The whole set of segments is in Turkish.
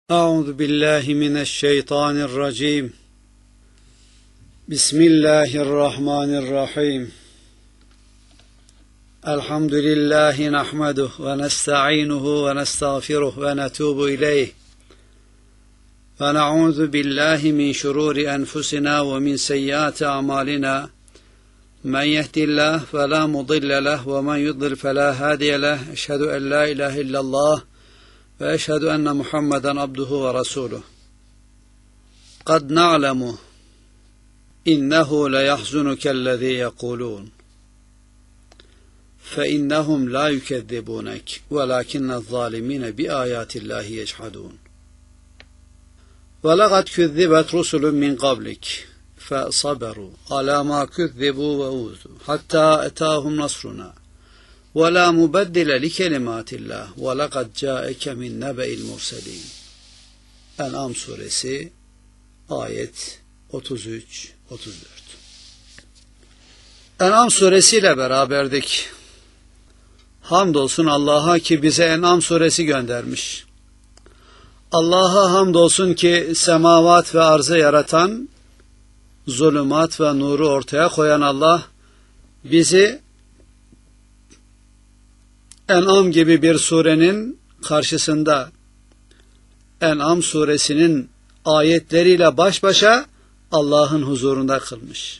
أعوذ بالله من الشيطان الرجيم. بسم الله الرحمن الرحيم. الحمد لله نحمده ونستعينه ونستغفره ونتوب إليه ونعوذ بالله من شرور أنفسنا ومن سيئات أعمالنا من يهد الله فلا مضل له ومن يضلل فلا هادي له أشهد أن لا إله إلا الله وأشهد أن محمدا عبده ورسوله قد نعلم إنه ليحزنك الذي يقولون فإنهم لا يكذبونك ولكن الظالمين بآيات الله يجحدون ولقد كذبت رسل من قبلك فصبروا على ما كذبوا وأوذوا حتى أتاهم نصرنا وَلَا مُبَدِّلَ لِكَلِمَاتِ اللّٰهِ وَلَقَدْ جَاءَكَ مِنْ نَبَئِ الْمُرْسَلِينَ. En'am suresi ayet 33-34. En'am suresiyle beraberdik. Hamdolsun Allah'a ki bize En'am suresi göndermiş. Allah'a hamdolsun ki semavat ve arzı yaratan, zulümat ve nuru ortaya koyan Allah bizi En'am gibi bir surenin karşısında En'am suresinin ayetleriyle baş başa Allah'ın huzurunda kılmış.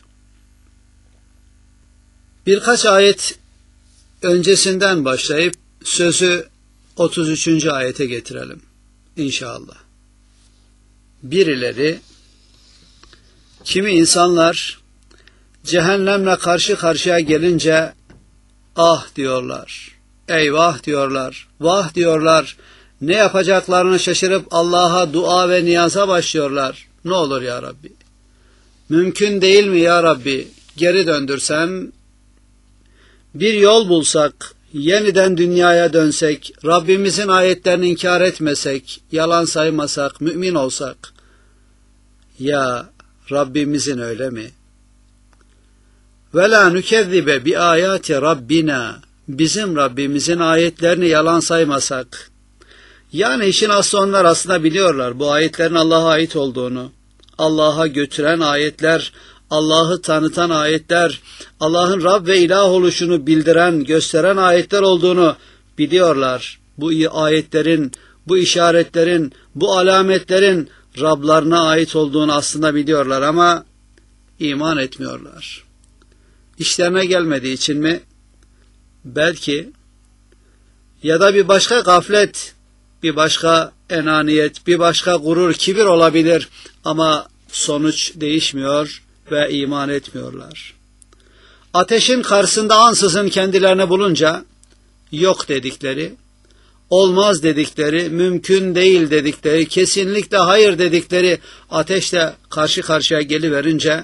Birkaç ayet öncesinden başlayıp sözü 33. ayete getirelim inşallah. Birileri, kimi insanlar cehennemle karşı karşıya gelince ah diyorlar. Eyvah diyorlar, vah diyorlar, ne yapacaklarını şaşırıp Allah'a dua ve niyaza başlıyorlar. Ne olur ya Rabbi, mümkün değil mi ya Rabbi, geri döndürsen, bir yol bulsak, yeniden dünyaya dönsek, Rabbimizin ayetlerini inkar etmesek, yalan saymasak, mümin olsak. Ya Rabbimizin öyle mi? وَلَا نُكَذِّبَ بِآيَاتِ رَبِّنَا. Bizim Rabbimizin ayetlerini yalan saymasak, yani işin aslı onlar aslında biliyorlar bu ayetlerin Allah'a ait olduğunu, Allah'a götüren ayetler, Allah'ı tanıtan ayetler, Allah'ın Rab ve ilah oluşunu bildiren, gösteren ayetler olduğunu biliyorlar. Bu ayetlerin, bu işaretlerin, bu alametlerin Rablarına ait olduğunu aslında biliyorlar ama iman etmiyorlar. İşlerine gelmediği için mi? Belki, ya da bir başka gaflet, bir başka enaniyet, bir başka gurur, kibir olabilir ama sonuç değişmiyor ve iman etmiyorlar. Ateşin karşısında ansızın kendilerini bulunca yok dedikleri, olmaz dedikleri, mümkün değil dedikleri, kesinlikle hayır dedikleri ateşle karşı karşıya geliverince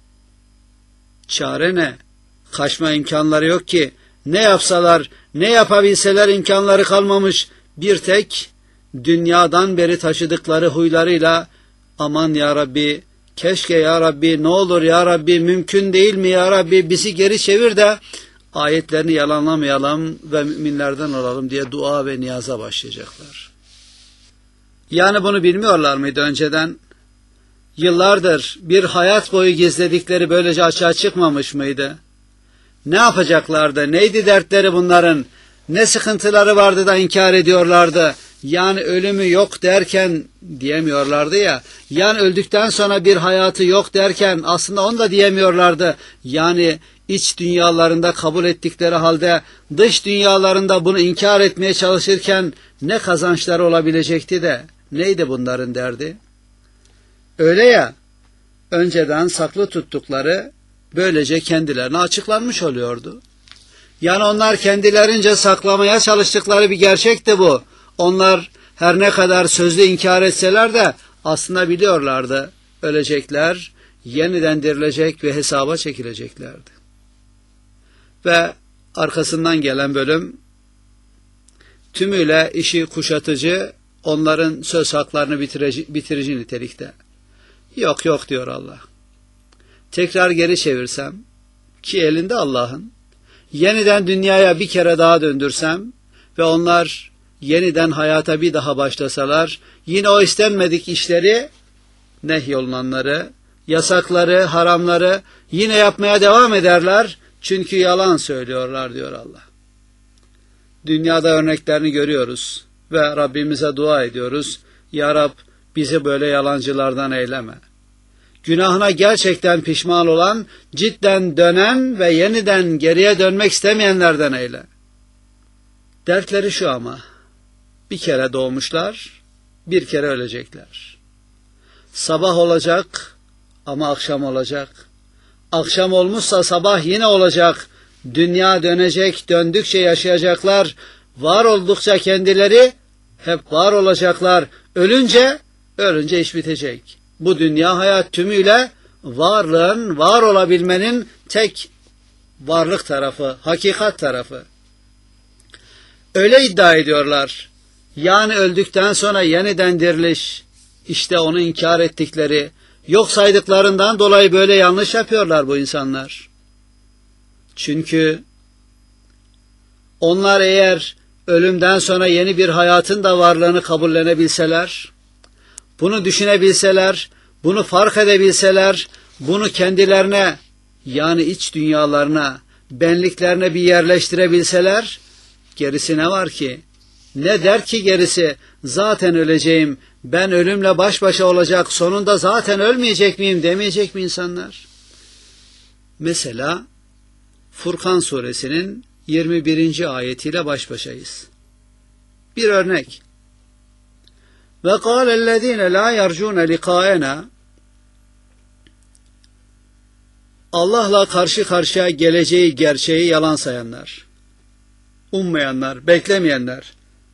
çare ne? Kaçma imkanları yok ki. Ne yapsalar, ne yapabilseler imkanları kalmamış, bir tek dünyadan beri taşıdıkları huylarıyla aman ya Rabbi, keşke ya Rabbi, ne olur ya Rabbi, mümkün değil mi ya Rabbi, bizi geri çevir de ayetlerini yalanlamayalım ve müminlerden olalım diye dua ve niyaza başlayacaklar. Yani bunu bilmiyorlar mıydı önceden? Yıllardır bir hayat boyu gizledikleri böylece açığa çıkmamış mıydı? Ne yapacaklardı? Neydi dertleri bunların? Ne sıkıntıları vardı da inkar ediyorlardı? Yani ölümü yok derken diyemiyorlardı ya. Yani öldükten sonra bir hayatı yok derken aslında onu da diyemiyorlardı. Yani iç dünyalarında kabul ettikleri halde dış dünyalarında bunu inkar etmeye çalışırken ne kazançları olabilecekti de neydi bunların derdi? Öyle ya, önceden saklı tuttukları böylece kendilerine açıklanmış oluyordu. Yani onlar kendilerince saklamaya çalıştıkları bir gerçekti bu. Onlar her ne kadar sözlü inkar etseler de aslında biliyorlardı. Ölecekler, yeniden dirilecek ve hesaba çekileceklerdi. Ve arkasından gelen bölüm tümüyle işi kuşatıcı, onların söz haklarını bitirici nitelikte. Yok yok diyor Allah. Tekrar geri çevirsem, ki elinde Allah'ın, yeniden dünyaya bir kere daha döndürsem ve onlar yeniden hayata bir daha başlasalar, yine o istenmedik işleri, nehyolunanları, yasakları, haramları yine yapmaya devam ederler. Çünkü yalan söylüyorlar diyor Allah. Dünyada örneklerini görüyoruz ve Rabbimize dua ediyoruz. Ya Rab, bizi böyle yalancılardan eyleme. Günahına gerçekten pişman olan, cidden dönen ve yeniden geriye dönmek istemeyenlerden eyle. Dertleri şu ama, bir kere doğmuşlar, bir kere ölecekler. Sabah olacak ama akşam olacak. Akşam olmuşsa sabah yine olacak. Dünya dönecek, döndükçe yaşayacaklar. Var oldukça kendileri hep var olacaklar. Ölünce iş bitecek. Bu dünya hayat tümüyle varlığın, var olabilmenin tek varlık tarafı, hakikat tarafı. Öyle iddia ediyorlar. Yani öldükten sonra yeniden diriliş, işte onu inkar ettikleri, yok saydıklarından dolayı böyle yanlış yapıyorlar bu insanlar. Çünkü onlar eğer ölümden sonra yeni bir hayatın da varlığını kabullenebilseler, bunu düşünebilseler, bunu fark edebilseler, bunu kendilerine, yani iç dünyalarına, benliklerine bir yerleştirebilseler, gerisi ne var ki? Ne der ki gerisi? Zaten öleceğim, ben ölümle baş başa olacak, sonunda zaten ölmeyecek miyim demeyecek mi insanlar? Mesela Furkan suresinin 21. ayetiyle baş başayız. Bir örnek. Ve kâlellezîne lâ yercûne likâena, Allah'la karşı karşıya geleceği gerçeği yalan sayanlar, ummayanlar, beklemeyenler,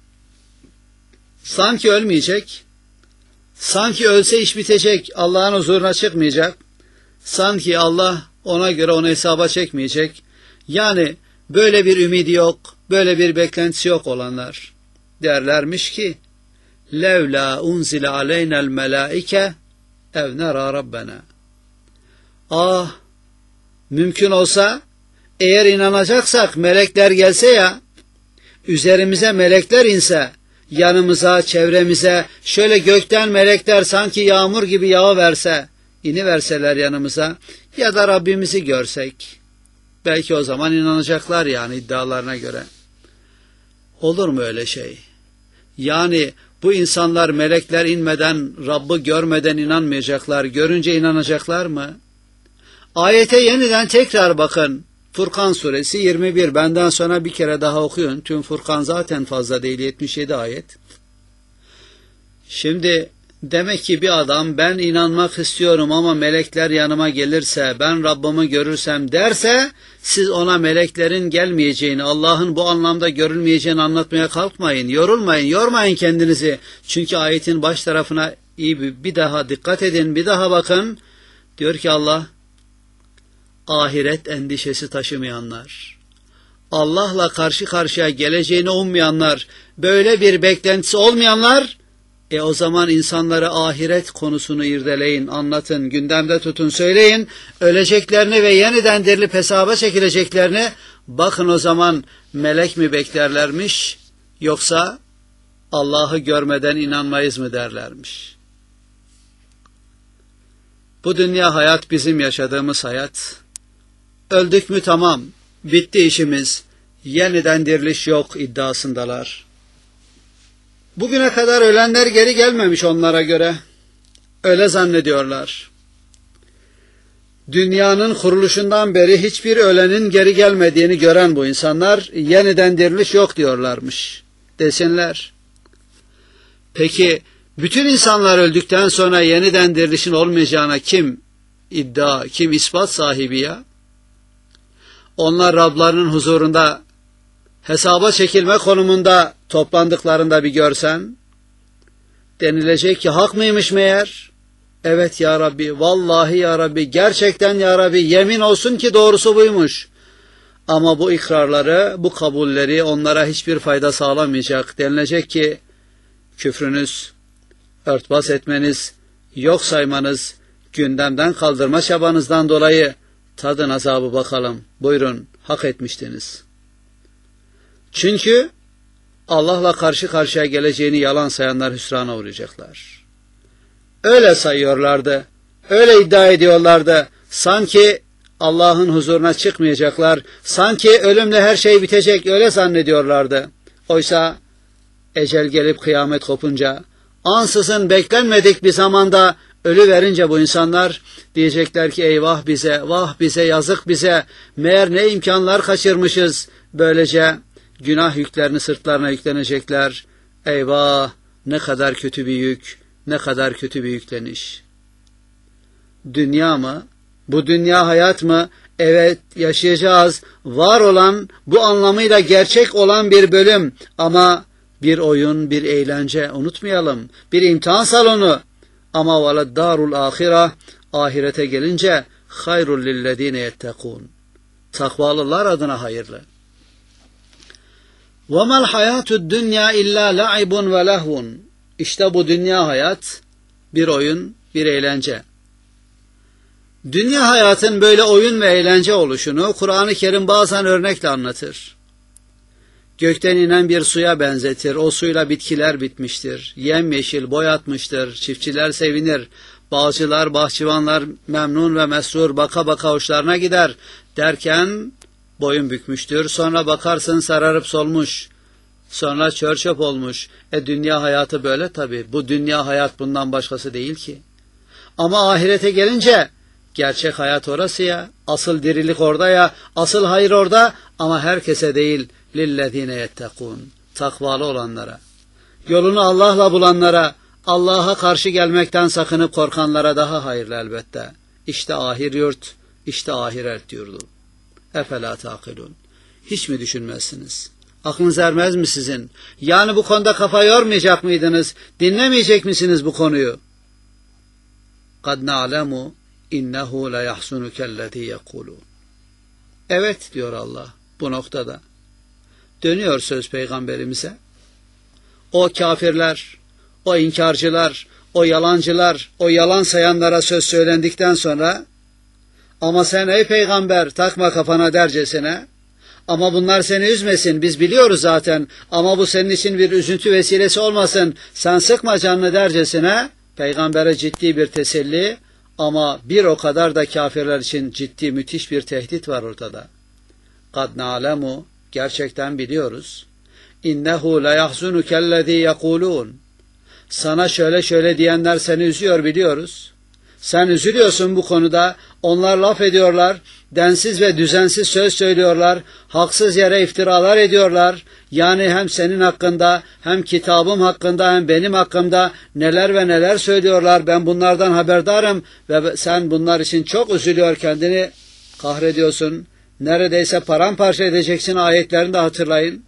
sanki ölmeyecek, sanki ölse iş bitecek, Allah'ın huzuruna çıkmayacak, sanki Allah ona göre onu hesaba çekmeyecek, yani böyle bir ümidi yok, böyle bir beklentisi yok olanlar derlermiş ki, levla unzile aleynel melaike ev nera rabbena. Ah, mümkün olsa, eğer inanacaksak melekler gelse ya, üzerimize melekler inse, yanımıza, çevremize, şöyle gökten melekler sanki yağmur gibi yağıverse, iniverseler yanımıza, ya da Rabbimizi görsek, belki o zaman inanacaklar yani iddialarına göre. Olur mu öyle şey? Yani bu insanlar melekler inmeden, Rabb'ı görmeden inanmayacaklar, görünce inanacaklar mı? Ayete yeniden tekrar bakın. Furkan suresi 21. Benden sonra bir kere daha okuyun. Tüm Furkan zaten fazla değil, 77 ayet. Şimdi demek ki bir adam ben inanmak istiyorum ama melekler yanıma gelirse, ben Rabbimi görürsem derse, siz ona meleklerin gelmeyeceğini, Allah'ın bu anlamda görülmeyeceğini anlatmaya kalkmayın. Yorulmayın, yormayın kendinizi. Çünkü ayetin baş tarafına iyi bir daha dikkat edin, bir daha bakın. Diyor ki Allah, ahiret endişesi taşımayanlar, Allah'la karşı karşıya geleceğini ummayanlar, böyle bir beklentisi olmayanlar, o zaman insanlara ahiret konusunu irdeleyin, anlatın, gündemde tutun, söyleyin, öleceklerini ve yeniden dirilip hesaba çekileceklerini, bakın o zaman melek mi beklerlermiş, yoksa Allah'ı görmeden inanmayız mı derlermiş. Bu dünya hayat bizim yaşadığımız hayat. Öldük mü tamam, bitti işimiz, yeniden diriliş yok iddiasındalar. Bugüne kadar ölenler geri gelmemiş onlara göre. Öyle zannediyorlar. Dünyanın kuruluşundan beri hiçbir ölenin geri gelmediğini gören bu insanlar, yeniden diriliş yok diyorlarmış. Desinler. Peki, bütün insanlar öldükten sonra yeniden dirilişin olmayacağına kim iddia, kim ispat sahibi ya? Onlar Rablarının huzurunda hesaba çekilme konumunda toplandıklarında bir görsen, denilecek ki hak mıymış meğer? Evet ya Rabbi, vallahi ya Rabbi, gerçekten ya Rabbi, yemin olsun ki doğrusu buymuş. Ama bu ikrarları, bu kabulleri onlara hiçbir fayda sağlamayacak. Denilecek ki küfrünüz, örtbas etmeniz, yok saymanız, gündemden kaldırma çabanızdan dolayı tadın azabı bakalım. Buyurun, hak etmiştiniz. Çünkü Allah'la karşı karşıya geleceğini yalan sayanlar hüsrana uğrayacaklar. Öyle sayıyorlardı, öyle iddia ediyorlardı. Sanki Allah'ın huzuruna çıkmayacaklar, sanki ölümle her şey bitecek, öyle zannediyorlardı. Oysa ecel gelip kıyamet kopunca, ansızın beklenmedik bir zamanda ölü verince bu insanlar diyecekler ki eyvah bize, vah bize, yazık bize, meğer ne imkanlar kaçırmışız. Böylece günah yüklerini sırtlarına yüklenecekler. Eyvah, ne kadar kötü bir yük, ne kadar kötü bir yükleniş. Dünya mı? Bu dünya hayat mı? Evet, yaşayacağız. Var olan, bu anlamıyla gerçek olan bir bölüm. Ama bir oyun, bir eğlence, unutmayalım. Bir imtihan salonu. Ama veleddârul âhireh, ahirete gelince hayrul lillezîne yettekûn. Takvalılar adına hayırlı. وَمَا الْحَيَاتُ الدُّنْيَا اِلَّا لَعِبٌ وَلَهْوٌ. İşte bu dünya hayat, bir oyun, bir eğlence. Dünya hayatın böyle oyun ve eğlence oluşunu Kur'an-ı Kerim bazen örnekle anlatır. Gökten inen bir suya benzetir, o suyla bitkiler bitmiştir, yemyeşil boy atmıştır, çiftçiler sevinir, bağcılar, bahçıvanlar memnun ve mesrur baka baka hoşlarına gider derken boyun bükmüştür, sonra bakarsın sararıp solmuş, sonra çör çöp olmuş. Dünya hayatı böyle tabii, bu dünya hayat bundan başkası değil ki. Ama ahirete gelince gerçek hayat orası ya, asıl dirilik orada ya, asıl hayır orada ama herkese değil, lillezine yettekûn, takvalı olanlara, yolunu Allah'la bulanlara, Allah'a karşı gelmekten sakınıp korkanlara daha hayırlı elbette. İşte ahir yurt, işte ahiret yurdu. Efela takilun. Hiç mi düşünmezsiniz? Aklınız ermez mi sizin? Yani bu konuda kafa yormayacak mıydınız? Dinlemeyecek misiniz bu konuyu? قَدْ نَعْلَمُ اِنَّهُ لَيَحْسُنُكَ الَّذ۪ي يَقُولُونَ. Evet diyor Allah bu noktada. Dönüyor söz peygamberimize. O kafirler, o inkarcılar, o yalancılar, o yalan sayanlara söz söylendikten sonra ama sen ey peygamber takma kafana dercesine, ama bunlar seni üzmesin, biz biliyoruz zaten, ama bu senin için bir üzüntü vesilesi olmasın, sen sıkma canını dercesine peygambere ciddi bir teselli, ama bir o kadar da kafirler için ciddi müthiş bir tehdit var ortada. قَدْ نَعْلَمُ, gerçekten biliyoruz. اِنَّهُ لَيَحْزُنُكَ الَّذ۪ي يَقُولُونَ. Sana şöyle şöyle diyenler seni üzüyor biliyoruz. Sen üzülüyorsun bu konuda, onlar laf ediyorlar, densiz ve düzensiz söz söylüyorlar, haksız yere iftiralar ediyorlar. Yani hem senin hakkında, hem kitabım hakkında, hem benim hakkımda neler ve neler söylüyorlar. Ben bunlardan haberdarım ve sen bunlar için çok üzülüyor, kendini kahrediyorsun. Neredeyse paramparça edeceksin, ayetlerini de hatırlayın.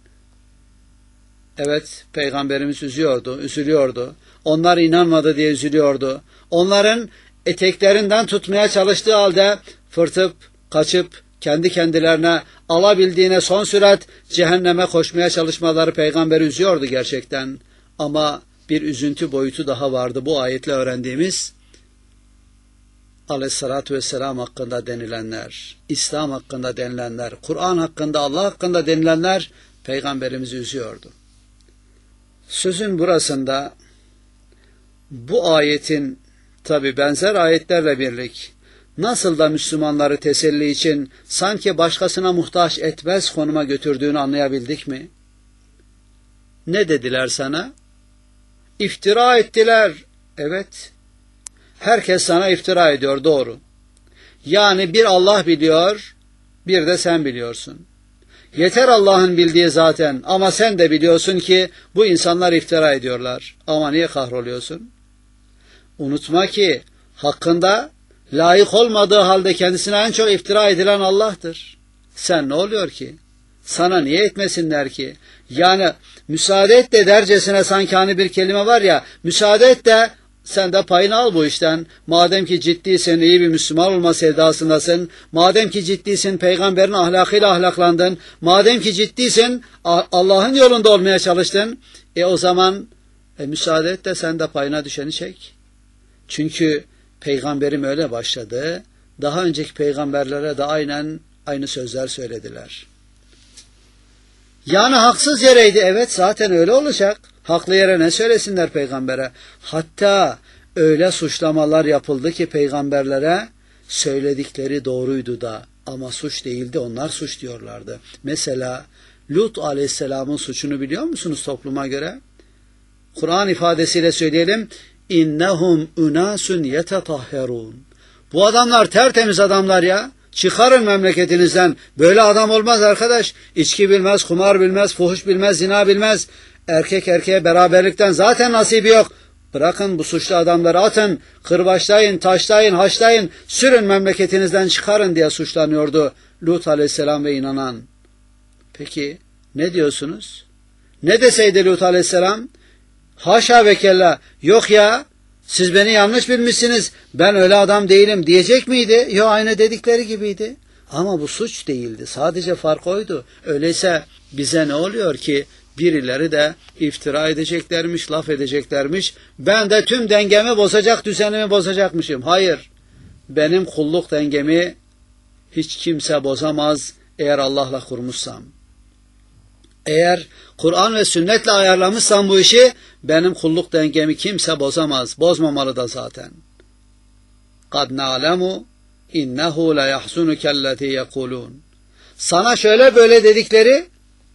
Evet, Peygamberimiz üzülüyordu. Onlar inanmadı diye üzülüyordu. Onların eteklerinden tutmaya çalıştığı halde fırtıp, kaçıp, kendi kendilerine alabildiğine son sürat cehenneme koşmaya çalışmaları peygamberi üzüyordu gerçekten. Ama bir üzüntü boyutu daha vardı bu ayetle öğrendiğimiz. Aleyhissalatü vesselam hakkında denilenler, İslam hakkında denilenler, Kur'an hakkında, Allah hakkında denilenler peygamberimizi üzüyordu. Sözün burasında bu ayetin tabi benzer ayetlerle birlik nasıl da Müslümanları teselli için sanki başkasına muhtaç etmez konuma götürdüğünü anlayabildik mi? Ne dediler sana? İftira ettiler. Evet. Herkes sana iftira ediyor, doğru. Yani bir Allah biliyor, bir de sen biliyorsun. Yeter Allah'ın bildiği zaten, ama sen de biliyorsun ki bu insanlar iftira ediyorlar. Ama niye kahroluyorsun? Unutma ki hakkında layık olmadığı halde kendisine en çok iftira edilen Allah'tır. Sen ne oluyor ki? Sana niye etmesinler ki? Yani müsaade et de dercesine sanki hani bir kelime var ya, müsaade et de sen de payını al bu işten. Madem ki ciddiysen, iyi bir Müslüman olma sevdasındasın, madem ki ciddiysin, peygamberin ahlakıyla ahlaklandın, madem ki ciddiysin, Allah'ın yolunda olmaya çalıştın, o zaman müsaade et de sen de payına düşeni çek. Çünkü peygamberim öyle başladı, daha önceki peygamberlere de aynı sözler söylediler. Yani haksız yereydi. Evet, zaten öyle olacak. Haklı yere ne söylesinler peygambere? Hatta öyle suçlamalar yapıldı ki peygamberlere söyledikleri doğruydu da ama suç değildi, onlar suç diyorlardı. Mesela Lut aleyhisselamın suçunu biliyor musunuz topluma göre? Kur'an ifadesiyle söyleyelim. İnnehum unasun yetetahherun. Bu adamlar tertemiz adamlar ya. Çıkarın memleketinizden. Böyle adam olmaz arkadaş. İçki bilmez, kumar bilmez, fuhuş bilmez, zina bilmez. Erkek erkeğe beraberlikten zaten nasibi yok. Bırakın bu suçlu adamları, atın, kırbaçlayın, taşlayın, haşlayın, sürün memleketinizden çıkarın diye suçlanıyordu Lut aleyhisselam ve inanan. Peki ne diyorsunuz? Ne deseydi Lut aleyhisselam? Haşa ve kella, yok ya, siz beni yanlış bilmişsiniz, ben öyle adam değilim diyecek miydi? Yok, aynı dedikleri gibiydi. Ama bu suç değildi, sadece fark oydu. Öyleyse bize ne oluyor ki birileri de iftira edeceklermiş, laf edeceklermiş, ben de tüm dengemi bozacak, düzenimi bozacakmışım. Hayır, benim kulluk dengemi hiç kimse bozamaz eğer Allah'la kurmuşsam. Eğer Kur'an ve sünnetle ayarlamışsam bu işi, benim kulluk dengemi kimse bozamaz. Bozmamalı da zaten. قَدْ نَعْلَمُ اِنَّهُ لَيَحْزُنُكَ الَّذ۪ي يَقُولُونَ. Sana şöyle böyle dedikleri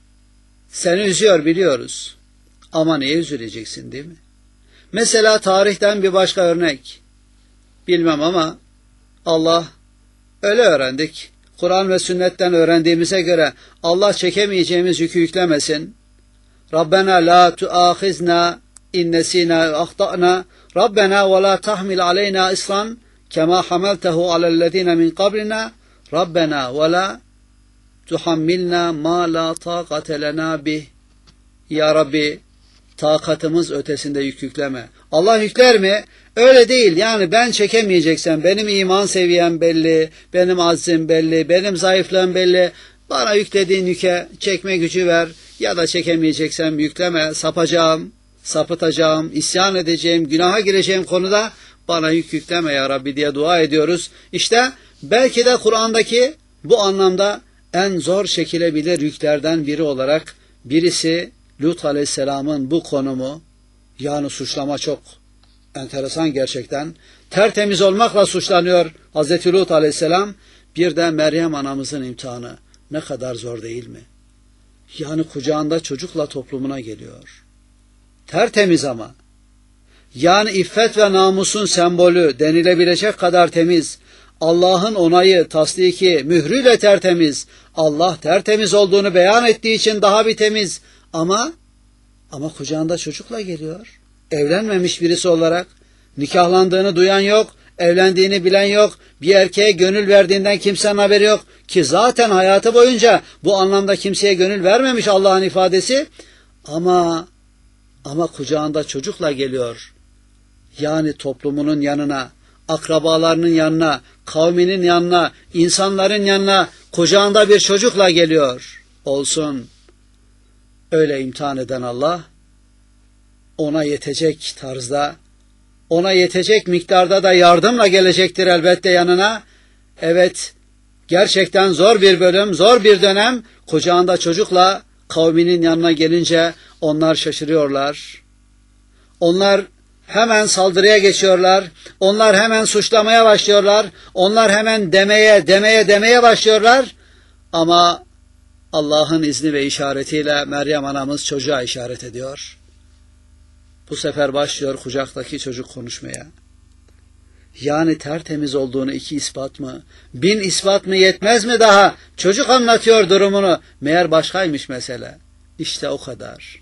seni üzüyor, biliyoruz. Ama niye üzüleceksin, değil mi? Mesela tarihten bir başka örnek. Bilmem ama Allah, öyle öğrendik. Kur'an ve sünnetten öğrendiğimize göre Allah çekemeyeceğimiz yükü yüklemesin. Rabbena la tuâkhizna in nesînâ ve ahtâ'nâ. Rabbena ve la tahmil aleyna isran kema hamaltehu alellezîne min qablina. Rabbena ve la tuhammilna ma la tâkate lenâ bih. Ya Rabbi, takatımız ötesinde yük yükleme. Allah yükler mi? Öyle değil. Yani ben çekemeyeceksem, benim iman seviyem belli, benim aczim belli, benim zayıflığım belli. Bana yüklediğin yüke çekme gücü ver, ya da çekemeyeceksem yükleme, sapacağım, sapıtacağım, isyan edeceğim, günaha gireceğim konuda bana yük yükleme ya Rabbi diye dua ediyoruz. İşte belki de Kur'an'daki bu anlamda en zor çekilebilir yüklerden biri olarak birisi Lut aleyhisselamın bu konumu, yani suçlama çok enteresan gerçekten. Tertemiz olmakla suçlanıyor Hazreti Lut aleyhisselam. Bir de Meryem anamızın imtihanı. Ne kadar zor değil mi? Yani kucağında çocukla toplumuna geliyor. Tertemiz ama. Yani iffet ve namusun sembolü denilebilecek kadar temiz. Allah'ın onayı, tasdiki, mührüyle tertemiz. Allah tertemiz olduğunu beyan ettiği için daha bir temiz. Ama kucağında çocukla geliyor. Evlenmemiş birisi olarak, nikahlandığını duyan yok, evlendiğini bilen yok, bir erkeğe gönül verdiğinden kimsenin haberi yok ki zaten hayatı boyunca bu anlamda kimseye gönül vermemiş Allah'ın ifadesi. Ama kucağında çocukla geliyor. Yani toplumunun yanına, akrabalarının yanına, kavminin yanına, insanların yanına kucağında bir çocukla geliyor. Olsun. Öyle imtihan eden Allah, ona yetecek tarzda, ona yetecek miktarda da yardımla gelecektir elbette yanına. Evet, gerçekten zor bir bölüm, zor bir dönem. Kucağında çocukla kavminin yanına gelince onlar şaşırıyorlar. Onlar hemen saldırıya geçiyorlar. Onlar hemen suçlamaya başlıyorlar. Onlar hemen demeye başlıyorlar. Ama Allah'ın izni ve işaretiyle Meryem anamız çocuğa işaret ediyor. Bu sefer başlıyor kucaktaki çocuk konuşmaya. Yani tertemiz olduğunu 2 ispat mı, 1000 ispat mı yetmez mi daha? Çocuk anlatıyor durumunu. Meğer başkaymış mesele. İşte o kadar.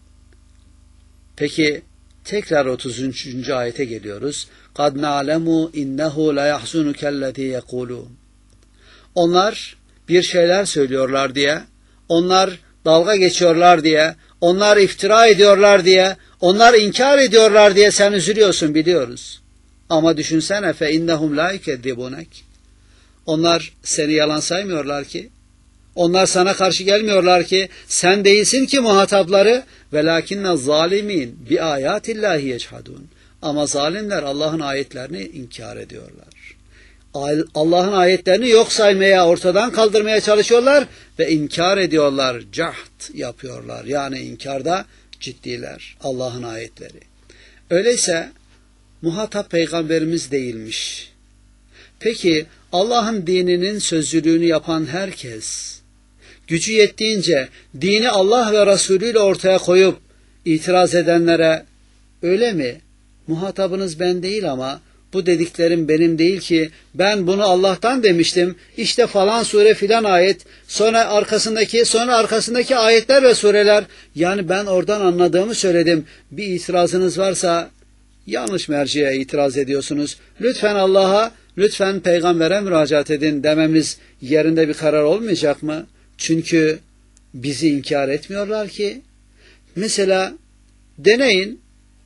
Peki tekrar 33. ayete geliyoruz. قَدْ نَعْلَمُ اِنَّهُ لَيَحْزُنُكَ الَّذ۪ي يَقُولُونَ. Onlar bir şeyler söylüyorlar diye, onlar dalga geçiyorlar diye, onlar iftira ediyorlar diye, onlar inkar ediyorlar diye sen üzülüyorsun, biliyoruz. Ama düşünsene فَاِنَّهُمْ لَا يُكَذِّبُونَكَ. Onlar seni yalan saymıyorlar ki, onlar sana karşı gelmiyorlar ki, sen değilsin ki muhatapları. وَلَاكِنَّ الظَّالِمِينَ بِآيَاتِ اللّٰهِ يَجْحَدُونَ. Ama zalimler Allah'ın ayetlerini inkar ediyorlar. Allah'ın ayetlerini yok saymaya, ortadan kaldırmaya çalışıyorlar ve inkar ediyorlar, cahd yapıyorlar. Yani inkarda ciddiler Allah'ın ayetleri. Öyleyse muhatap peygamberimiz değilmiş. Peki Allah'ın dininin sözcülüğünü yapan herkes, gücü yettiğince dini Allah ve Resulü ile ortaya koyup itiraz edenlere öyle mi? Muhatabınız ben değil ama bu dediklerim benim değil ki, ben bunu Allah'tan demiştim, İşte falan sure filan ayet, sonra arkasındaki ayetler ve sureler, yani ben oradan anladığımı söyledim. Bir itirazınız varsa yanlış merciye itiraz ediyorsunuz. Lütfen Allah'a, lütfen peygambere müracaat edin dememiz yerinde bir karar olmayacak mı? Çünkü bizi inkar etmiyorlar ki. Mesela deneyin,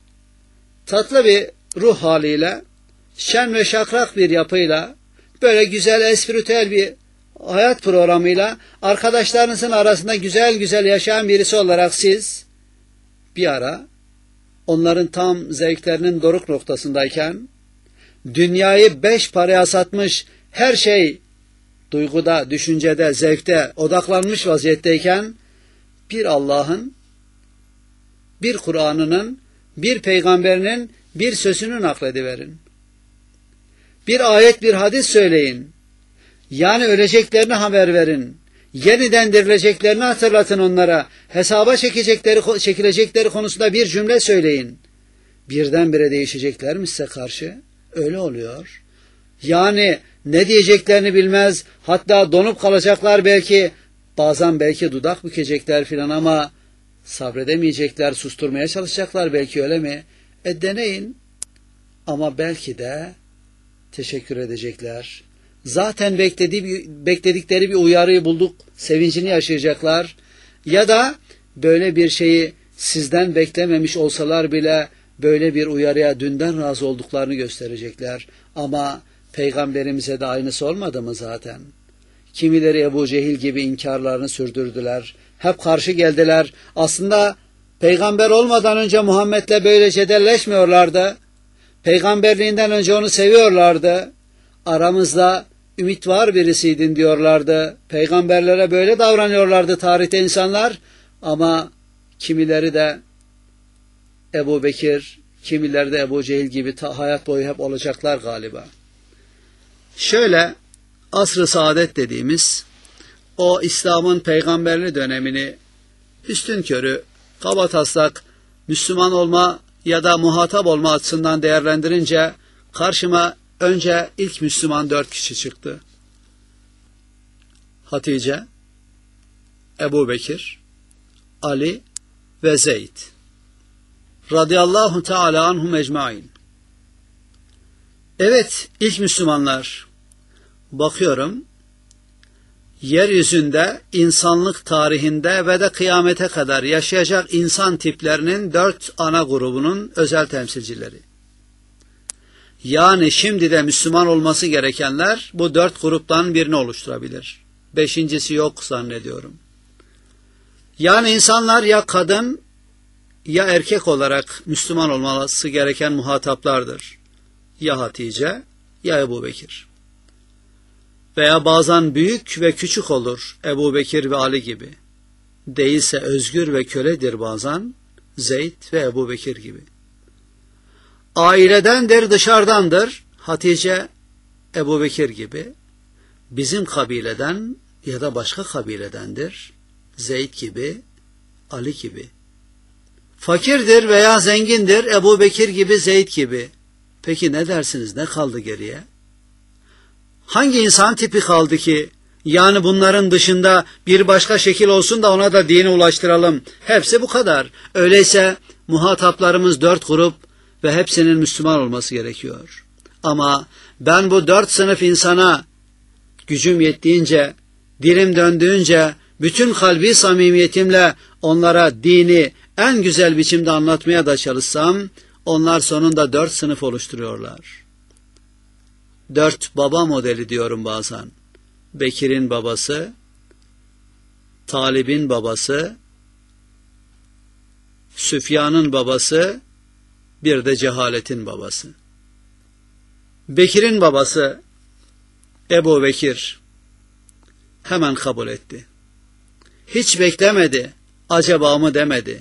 tatlı bir ruh haliyle, şen ve şakrak bir yapıyla, böyle güzel espritüel bir hayat programıyla, arkadaşlarınızın arasında güzel güzel yaşayan birisi olarak siz bir ara onların tam zevklerinin doruk noktasındayken, dünyayı 5 paraya satmış, her şey duyguda, düşüncede, zevkte odaklanmış vaziyetteyken, bir Allah'ın, bir Kur'an'ının, bir peygamberinin bir sözünü naklediverin. Bir ayet, bir hadis söyleyin. Yani öleceklerini haber verin. Yeniden dirileceklerini hatırlatın onlara. Hesaba çekilecekleri konusunda bir cümle söyleyin. Birdenbire değişecekler mi size karşı? Öyle oluyor. Yani ne diyeceklerini bilmez, hatta donup kalacaklar belki, bazen belki dudak bükecekler filan ama sabredemeyecekler, susturmaya çalışacaklar belki, öyle mi? Deneyin. Ama belki de teşekkür edecekler. Zaten bekledikleri bir uyarıyı bulduk, sevincini yaşayacaklar. Ya da böyle bir şeyi sizden beklememiş olsalar bile böyle bir uyarıya dünden razı olduklarını gösterecekler. Ama peygamberimize de aynısı olmadı mı zaten? Kimileri Ebu Cehil gibi inkarlarını sürdürdüler. Hep karşı geldiler. Aslında peygamber olmadan önce Muhammed'le böyle cedelleşmiyorlardı. Peygamberliğinden önce onu seviyorlardı. Aramızda ümit var birisiydin diyorlardı. Peygamberlere böyle davranıyorlardı tarihte insanlar. Ama kimileri de Ebu Bekir, kimileri de Ebu Cehil gibi hayat boyu hep olacaklar galiba. Şöyle asr-ı saadet dediğimiz o İslam'ın peygamberli dönemini üstünkörü, kabataslak Müslüman olma ya da muhatap olma açısından değerlendirince karşıma önce ilk Müslüman 4 kişi çıktı. Hatice, Ebu Bekir, Ali ve Zeyd. Radıyallahu teala anhum ecmain. Evet, ilk Müslümanlar. Bakıyorum, yeryüzünde, insanlık tarihinde ve de kıyamete kadar yaşayacak insan tiplerinin 4 ana grubunun özel temsilcileri. Yani şimdi de Müslüman olması gerekenler bu 4 gruptan birini oluşturabilir. 5.'si yok zannediyorum. Yani insanlar ya kadın ya erkek olarak Müslüman olması gereken muhataplardır. Ya Hatice ya Ebu Bekir. Veya bazen büyük ve küçük olur Ebu Bekir ve Ali gibi. Değilse özgür ve köledir bazen Zeyd ve Ebu Bekir gibi. Ailedendir, dışarıdandır Hatice, Ebu Bekir gibi. Bizim kabileden ya da başka kabiledendir Zeyd gibi, Ali gibi. Fakirdir veya zengindir Ebu Bekir gibi, Zeyd gibi. Peki ne dersiniz, ne kaldı geriye? Hangi insan tipi kaldı ki? Yani bunların dışında bir başka şekil olsun da ona da dini ulaştıralım. Hepsi bu kadar. Öyleyse muhataplarımız 4 grup ve hepsinin Müslüman olması gerekiyor. Ama ben bu 4 sınıf insana gücüm yettiğince, dilim döndüğünce, bütün kalbi samimiyetimle onlara dini en güzel biçimde anlatmaya da çalışsam, onlar sonunda 4 sınıf oluşturuyorlar. 4 baba modeli diyorum bazen. Bekir'in babası, Talib'in babası, Süfyan'ın babası, bir de cehaletin babası. Bekir'in babası Ebu Bekir hemen kabul etti. Hiç beklemedi, acaba mı demedi.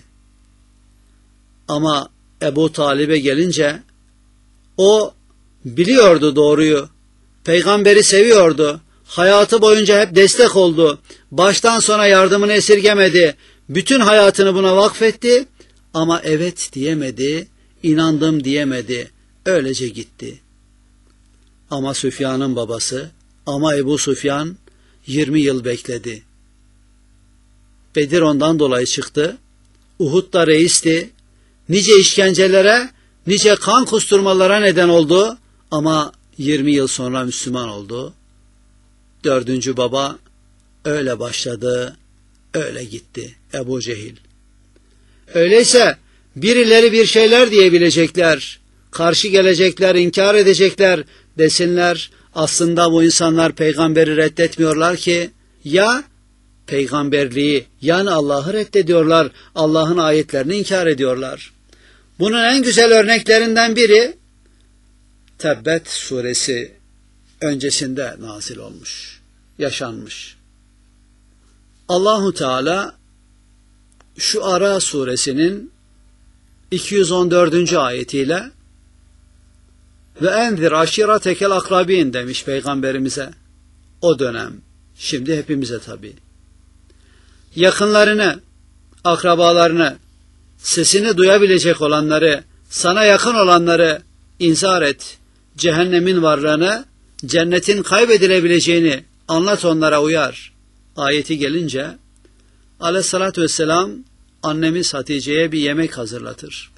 Ama Ebu Talib'e gelince o biliyordu doğruyu, peygamberi seviyordu, hayatı boyunca hep destek oldu, baştan sona yardımını esirgemedi, bütün hayatını buna vakfetti ama evet diyemedi, inandım diyemedi, öylece gitti. Ama Süfyan'ın babası, ama Ebu Süfyan 20 yıl bekledi. Bedir ondan dolayı çıktı, Uhud'da reisti, nice işkencelere, nice kan kusturmalara neden oldu ama 20 yıl sonra Müslüman oldu. 4. baba öyle başladı, öyle gitti, Ebu Cehil. Öyleyse birileri bir şeyler diyebilecekler, karşı gelecekler, inkar edecekler, desinler, aslında bu insanlar peygamberi reddetmiyorlar ki, ya peygamberliği yani Allah'ı reddediyorlar, Allah'ın ayetlerini inkar ediyorlar. Bunun en güzel örneklerinden biri Tebbet suresi öncesinde nazil olmuş, yaşanmış. Allahu Teala şu Ara suresinin 214. ayetiyle ve enzir aşiretekel akrabin demiş peygamberimize. O dönem, şimdi hepimize tabi. Yakınlarını, akrabalarını, sesini duyabilecek olanları, sana yakın olanları inzar et. Cehennemin varlığını, cennetin kaybedilebileceğini anlat, onlara uyar. Ayeti gelince Aleyhissalatü vesselam annemiz Hatice'ye bir yemek hazırlatır.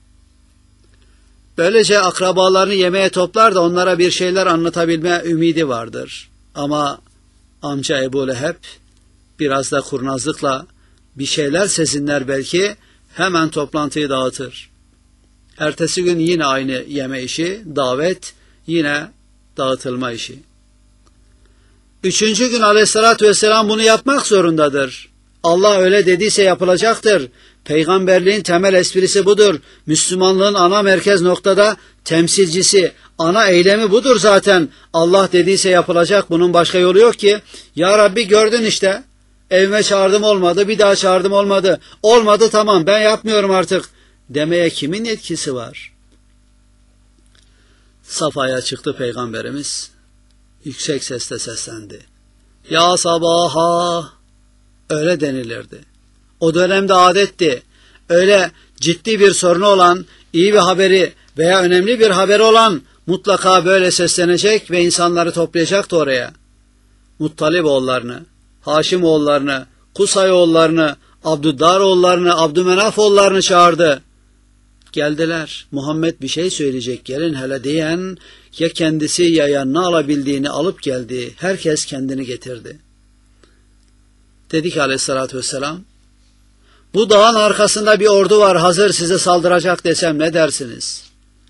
Böylece akrabalarını yemeğe toplar da onlara bir şeyler anlatabilme ümidi vardır. Ama amca Ebu Leheb biraz da kurnazlıkla bir şeyler sezinler belki, hemen toplantıyı dağıtır. Ertesi gün yine aynı yeme işi, davet, yine dağıtılma işi. 3. gün Aleyhissalatü vesselam bunu yapmak zorundadır. Allah öyle dediyse yapılacaktır. Peygamberliğin temel esprisi budur. Müslümanlığın ana merkez noktada temsilcisi, ana eylemi budur zaten. Allah dediyse yapılacak, bunun başka yolu yok ki. Ya Rabbi gördün işte, evime çağırdım olmadı, bir daha çağırdım olmadı. Olmadı tamam, ben yapmıyorum artık demeye kimin yetkisi var? Safa'ya çıktı Peygamberimiz, yüksek sesle seslendi. Ya sabaha, öyle denilirdi. O dönemde adetti. Öyle ciddi bir sorunu olan, iyi bir haberi veya önemli bir haberi olan mutlaka böyle seslenecek ve insanları toplayacaktı oraya. Muttalib oğullarını, Haşim oğullarını, Kusay oğullarını, Abdüddar oğullarını, Abdümenaf oğullarını çağırdı. Geldiler. Muhammed bir şey söyleyecek, gelin hele diyen, ya kendisi ya yanına alabildiğini alıp geldi. Herkes kendini getirdi. Dedi ki Aleyhissalatü vesselam, bu dağın arkasında bir ordu var, hazır size saldıracak desem ne dersiniz?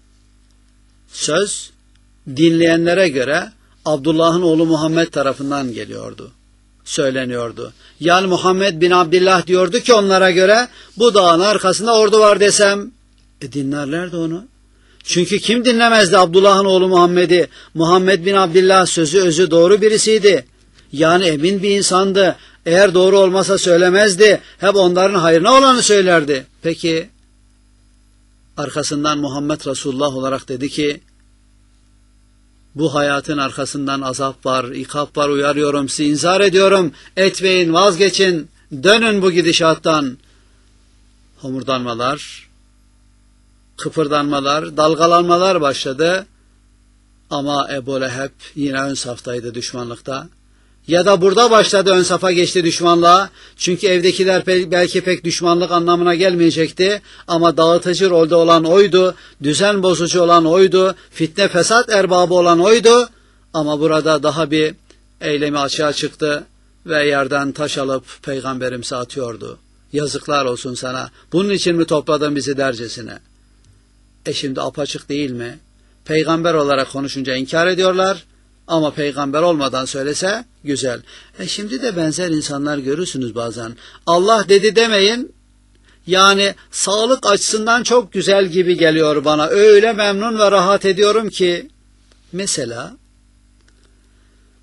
Söz dinleyenlere göre Abdullah'ın oğlu Muhammed tarafından geliyordu, söyleniyordu. Yani Muhammed bin Abdillah diyordu ki onlara göre bu dağın arkasında ordu var desem, dinlerlerdi onu. Çünkü kim dinlemezdi Abdullah'ın oğlu Muhammed'i? Muhammed bin Abdillah sözü özü doğru birisiydi. Yani emin bir insandı. Eğer doğru olmasa söylemezdi. Hep onların hayrına olanı söylerdi. Peki arkasından Muhammed Resulullah olarak dedi ki, bu hayatın arkasından azap var, ikap var, uyarıyorum sizi, inzar ediyorum. Etmeyin, vazgeçin, dönün bu gidişattan. Homurdanmalar, kıpırdanmalar, dalgalanmalar başladı. Ama Ebu Leheb yine ön saftaydı düşmanlıkta. Ya da burada başladı, ön safa geçti düşmanlığa. Çünkü evdekiler belki pek düşmanlık anlamına gelmeyecekti. Ama dağıtıcı rolde olan oydu, düzen bozucu olan oydu, fitne fesat erbabı olan oydu. Ama burada daha bir eylemi açığa çıktı ve yerden taş alıp peygamberimize atıyordu. Yazıklar olsun sana, bunun için mi topladın bizi dercesine? Şimdi apaçık değil mi? Peygamber olarak konuşunca inkar ediyorlar. Ama peygamber olmadan söylese güzel. Şimdi de benzer insanlar görürsünüz bazen. Allah dedi demeyin. Yani sağlık açısından çok güzel gibi geliyor bana. Öyle memnun ve rahat ediyorum ki. Mesela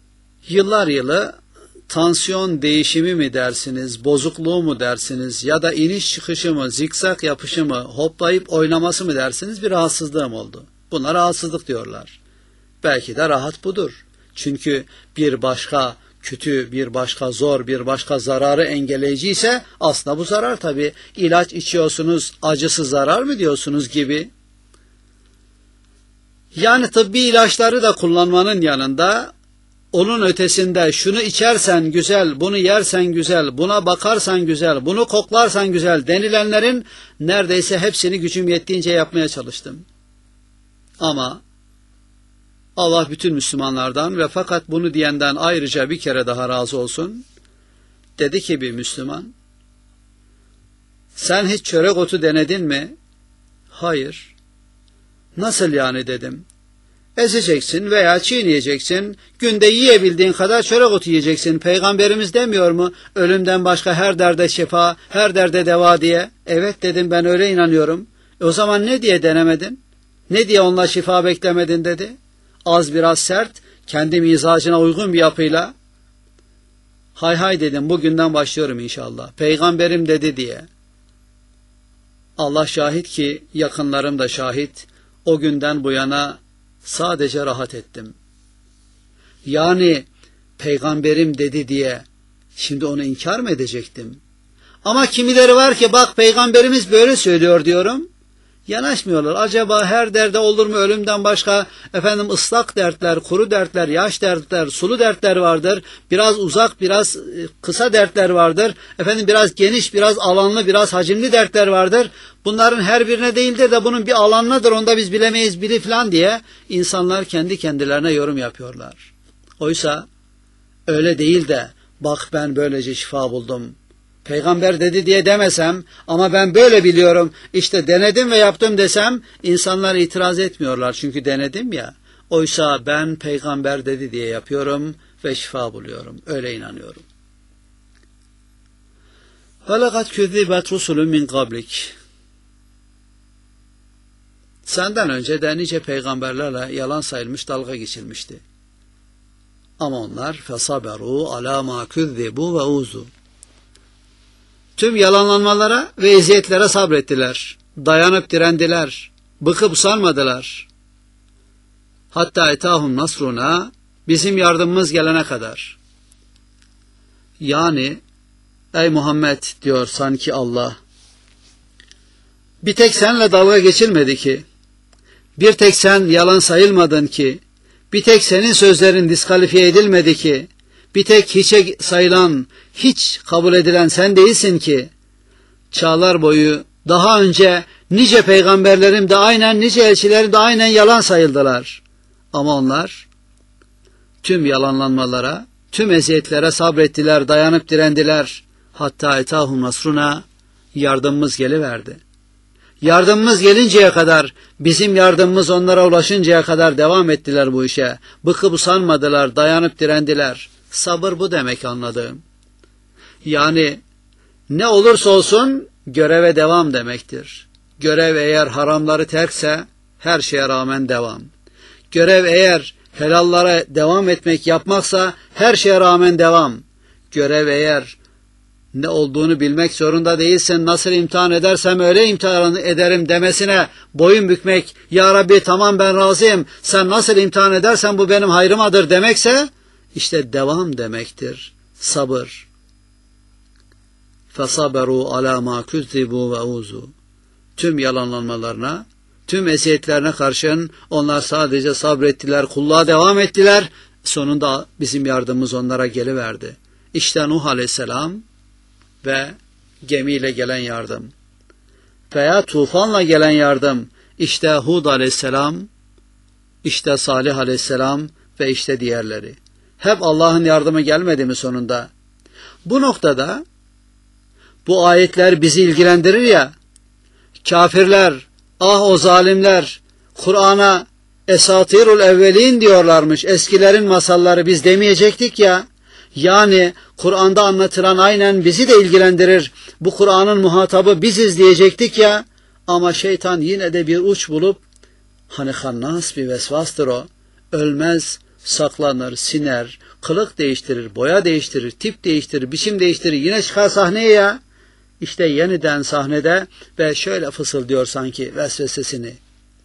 Yıllar yılı tansiyon değişimi mi dersiniz, bozukluğu mu dersiniz ya da iniş çıkışı mı, zikzak yapışı mı, hoplayıp oynaması mı dersiniz, bir rahatsızlığım oldu. Buna rahatsızlık diyorlar. Belki de rahat budur. Çünkü bir başka kötü, bir başka zor, bir başka zararı engelleyici ise aslında bu zarar tabii. İlaç içiyorsunuz, acısı zarar mı diyorsunuz gibi. Yani tıbbi ilaçları da kullanmanın yanında onun ötesinde şunu içersen güzel, bunu yersen güzel, buna bakarsan güzel, bunu koklarsan güzel denilenlerin neredeyse hepsini gücüm yettiğince yapmaya çalıştım. Ama Allah bütün Müslümanlardan ve fakat bunu diyenden ayrıca bir kere daha razı olsun. Dedi ki bir Müslüman, sen hiç çörek otu denedin mi? Hayır. Nasıl yani dedim. Ezeceksin veya çiğneyeceksin, günde yiyebildiğin kadar çörek otu yiyeceksin. Peygamberimiz demiyor mu? Ölümden başka her derde şifa, her derde deva diye. Evet dedim, ben öyle inanıyorum. O zaman ne diye denemedin? Ne diye onunla şifa beklemedin dedi. Az biraz sert, kendi mizacına uygun bir yapıyla. Hay hay dedim, bugünden başlıyorum inşallah. Peygamberim dedi diye. Allah şahit ki yakınlarım da şahit. O günden bu yana sadece rahat ettim. Yani peygamberim dedi diye şimdi onu inkar mı edecektim? Ama kimileri var ki bak peygamberimiz böyle söylüyor diyorum. Yanaşmıyorlar. Acaba her derde olur mu ölümden başka ıslak dertler, kuru dertler, yaş dertler, sulu dertler vardır. Biraz uzak, biraz kısa dertler vardır. Biraz geniş, biraz alanlı, biraz hacimli dertler vardır. Bunların her birine değildir de bunun bir alanlıdır, onda biz bilemeyiz biri falan diye insanlar kendi kendilerine yorum yapıyorlar. Oysa öyle değil de bak ben böylece şifa buldum. Peygamber dedi diye demesem ama ben böyle biliyorum, işte denedim ve yaptım desem insanlar itiraz etmiyorlar çünkü denedim ya. Oysa ben peygamber dedi diye yapıyorum ve şifa buluyorum. Öyle inanıyorum. وَلَقَدْ كُذِّبَتْ رُسُلٌ مِنْ قَبْلِكَ Senden önce de nice peygamberlerle yalan sayılmış, dalga geçilmişti. Ama onlar فَصَبَرُوا عَلَى مَا كُذِّبُوا وَاُوذُوا Tüm yalanlanmalara ve eziyetlere sabrettiler. Dayanıp direndiler. Bıkıp usanmadılar. Hatta etahum nasruna, bizim yardımımız gelene kadar. Yani ey Muhammed diyor sanki Allah, bir tek senle dalga geçilmedi ki, bir tek sen yalan sayılmadın ki, bir tek senin sözlerin diskalifiye edilmedi ki, bir tek hiçe sayılan, hiç kabul edilen sen değilsin ki. Çağlar boyu daha önce nice peygamberlerim de aynen, nice elçilerim de aynen yalan sayıldılar. Ama onlar tüm yalanlanmalara, tüm eziyetlere sabrettiler, dayanıp direndiler. Hatta etahum nasruna, yardımımız geliverdi. Yardımımız gelinceye kadar, bizim yardımımız onlara ulaşıncaya kadar devam ettiler bu işe. Bıkıp usanmadılar, dayanıp direndiler. Sabır bu demek anladığım. Yani ne olursa olsun göreve devam demektir. Görev eğer haramları terkse her şeye rağmen devam. Görev eğer helallara devam etmek, yapmaksa her şeye rağmen devam. Görev eğer ne olduğunu bilmek zorunda değilsin, nasıl imtihan edersem öyle imtihan ederim demesine boyun bükmek, ya Rabbi tamam ben razıyım, sen nasıl imtihan edersen bu benim hayrımadır demekse, işte devam demektir. Sabır. فَصَبَرُوا عَلَى مَا كُذِّبُوا وَاُوذُوا Tüm yalanlanmalarına, tüm eziyetlerine karşın onlar sadece sabrettiler, kulluğa devam ettiler. Sonunda bizim yardımımız onlara geliverdi. İşte Nuh Aleyhisselam ve gemiyle gelen yardım. Veya tufanla gelen yardım. İşte Hud Aleyhisselam, işte Salih Aleyhisselam ve işte diğerleri. Hep Allah'ın yardımı gelmedi mi sonunda? Bu noktada bu ayetler bizi ilgilendirir ya, kafirler, ah o zalimler, Kur'an'a esatirul evvelin diyorlarmış, eskilerin masalları, biz demeyecektik ya. Yani Kur'an'da anlatılan aynen bizi de ilgilendirir, bu Kur'an'ın muhatabı biziz diyecektik ya. Ama şeytan yine de bir uç bulup, hani hannas bir vesvastır o, ölmez, saklanır, siner, Kılık değiştirir, boya değiştirir, tip değiştirir, biçim değiştirir. Yine çıkar sahneye ya. İşte yeniden sahnede ve şöyle fısıldıyor sanki vesvesesini.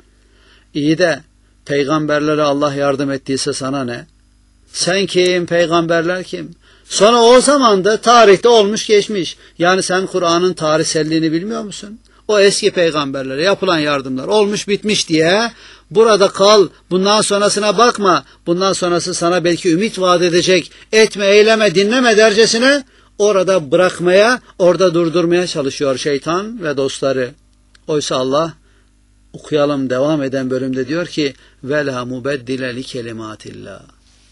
İyi de peygamberlere Allah yardım ettiyse sana ne? Sen kim, peygamberler kim? Sonra o zaman da tarihte olmuş geçmiş. Yani sen Kur'an'ın tarihselliğini bilmiyor musun? O eski peygamberlere yapılan yardımlar olmuş bitmiş diye burada kal, bundan sonrasına bakma, bundan sonrası sana belki ümit vaat edecek, etme, eyleme, dinleme dercesine orada bırakmaya, orada durdurmaya çalışıyor şeytan ve dostları. Oysa Allah, okuyalım devam eden bölümde diyor ki وَلَا مُبَدِّلَ لِكَلِمَاتِ اللّٰهِ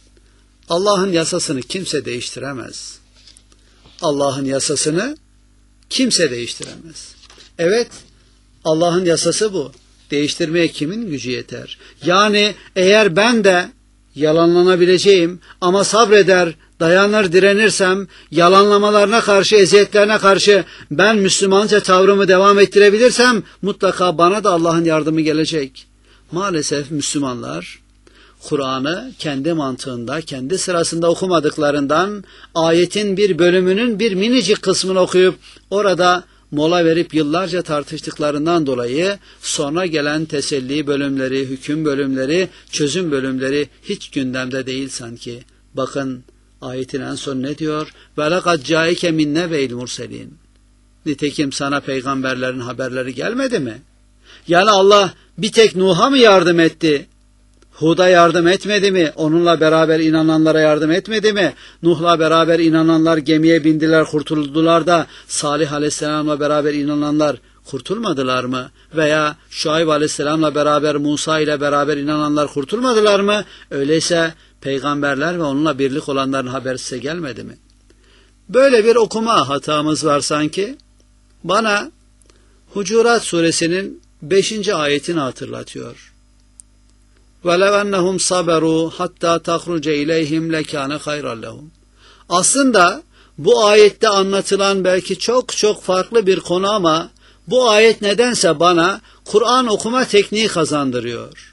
Allah'ın yasasını kimse değiştiremez. Allah'ın yasasını kimse değiştiremez. Evet, Allah'ın yasası bu. Değiştirmeye kimin gücü yeter? Yani eğer ben de yalanlanabileceğim ama sabreder, dayanır, direnirsem, yalanlamalarına karşı, eziyetlerine karşı ben Müslümanca tavrımı devam ettirebilirsem mutlaka bana da Allah'ın yardımı gelecek. Maalesef Müslümanlar Kur'an'ı kendi mantığında, kendi sırasında okumadıklarından ayetin bir bölümünün bir minicik kısmını okuyup orada mola verip yıllarca tartıştıklarından dolayı sonra gelen teselli bölümleri, hüküm bölümleri, çözüm bölümleri hiç gündemde değil sanki. Bakın ayetin en son ne diyor? وَلَقَدْ جَاءِكَ مِنْ نَبَيْ الْمُرْسَلِينَ Nitekim sana peygamberlerin haberleri gelmedi mi? Yani Allah bir tek Nuh'a mı yardım etti? Hud'a yardım etmedi mi? Onunla beraber inananlara yardım etmedi mi? Nuh'la beraber inananlar gemiye bindiler, kurtuldular da Salih Aleyhisselam'la beraber inananlar kurtulmadılar mı? Veya Şuayb Aleyhisselam'la beraber, Musa ile beraber inananlar kurtulmadılar mı? Öyleyse peygamberler ve onunla birlik olanların haberi size gelmedi mi? Böyle bir okuma hatamız var sanki. Bana Hucurat suresinin 5. ayetini hatırlatıyor. وَلَوْ أَنَّهُمْ صَبَرُوا حَتَّى تَخْرُجَ اِلَيْهِمْ لَكَانَ خَيْرًا لَهُمْ Aslında bu ayette anlatılan belki çok çok farklı bir konu ama bu ayet nedense bana Kur'an okuma tekniği kazandırıyor.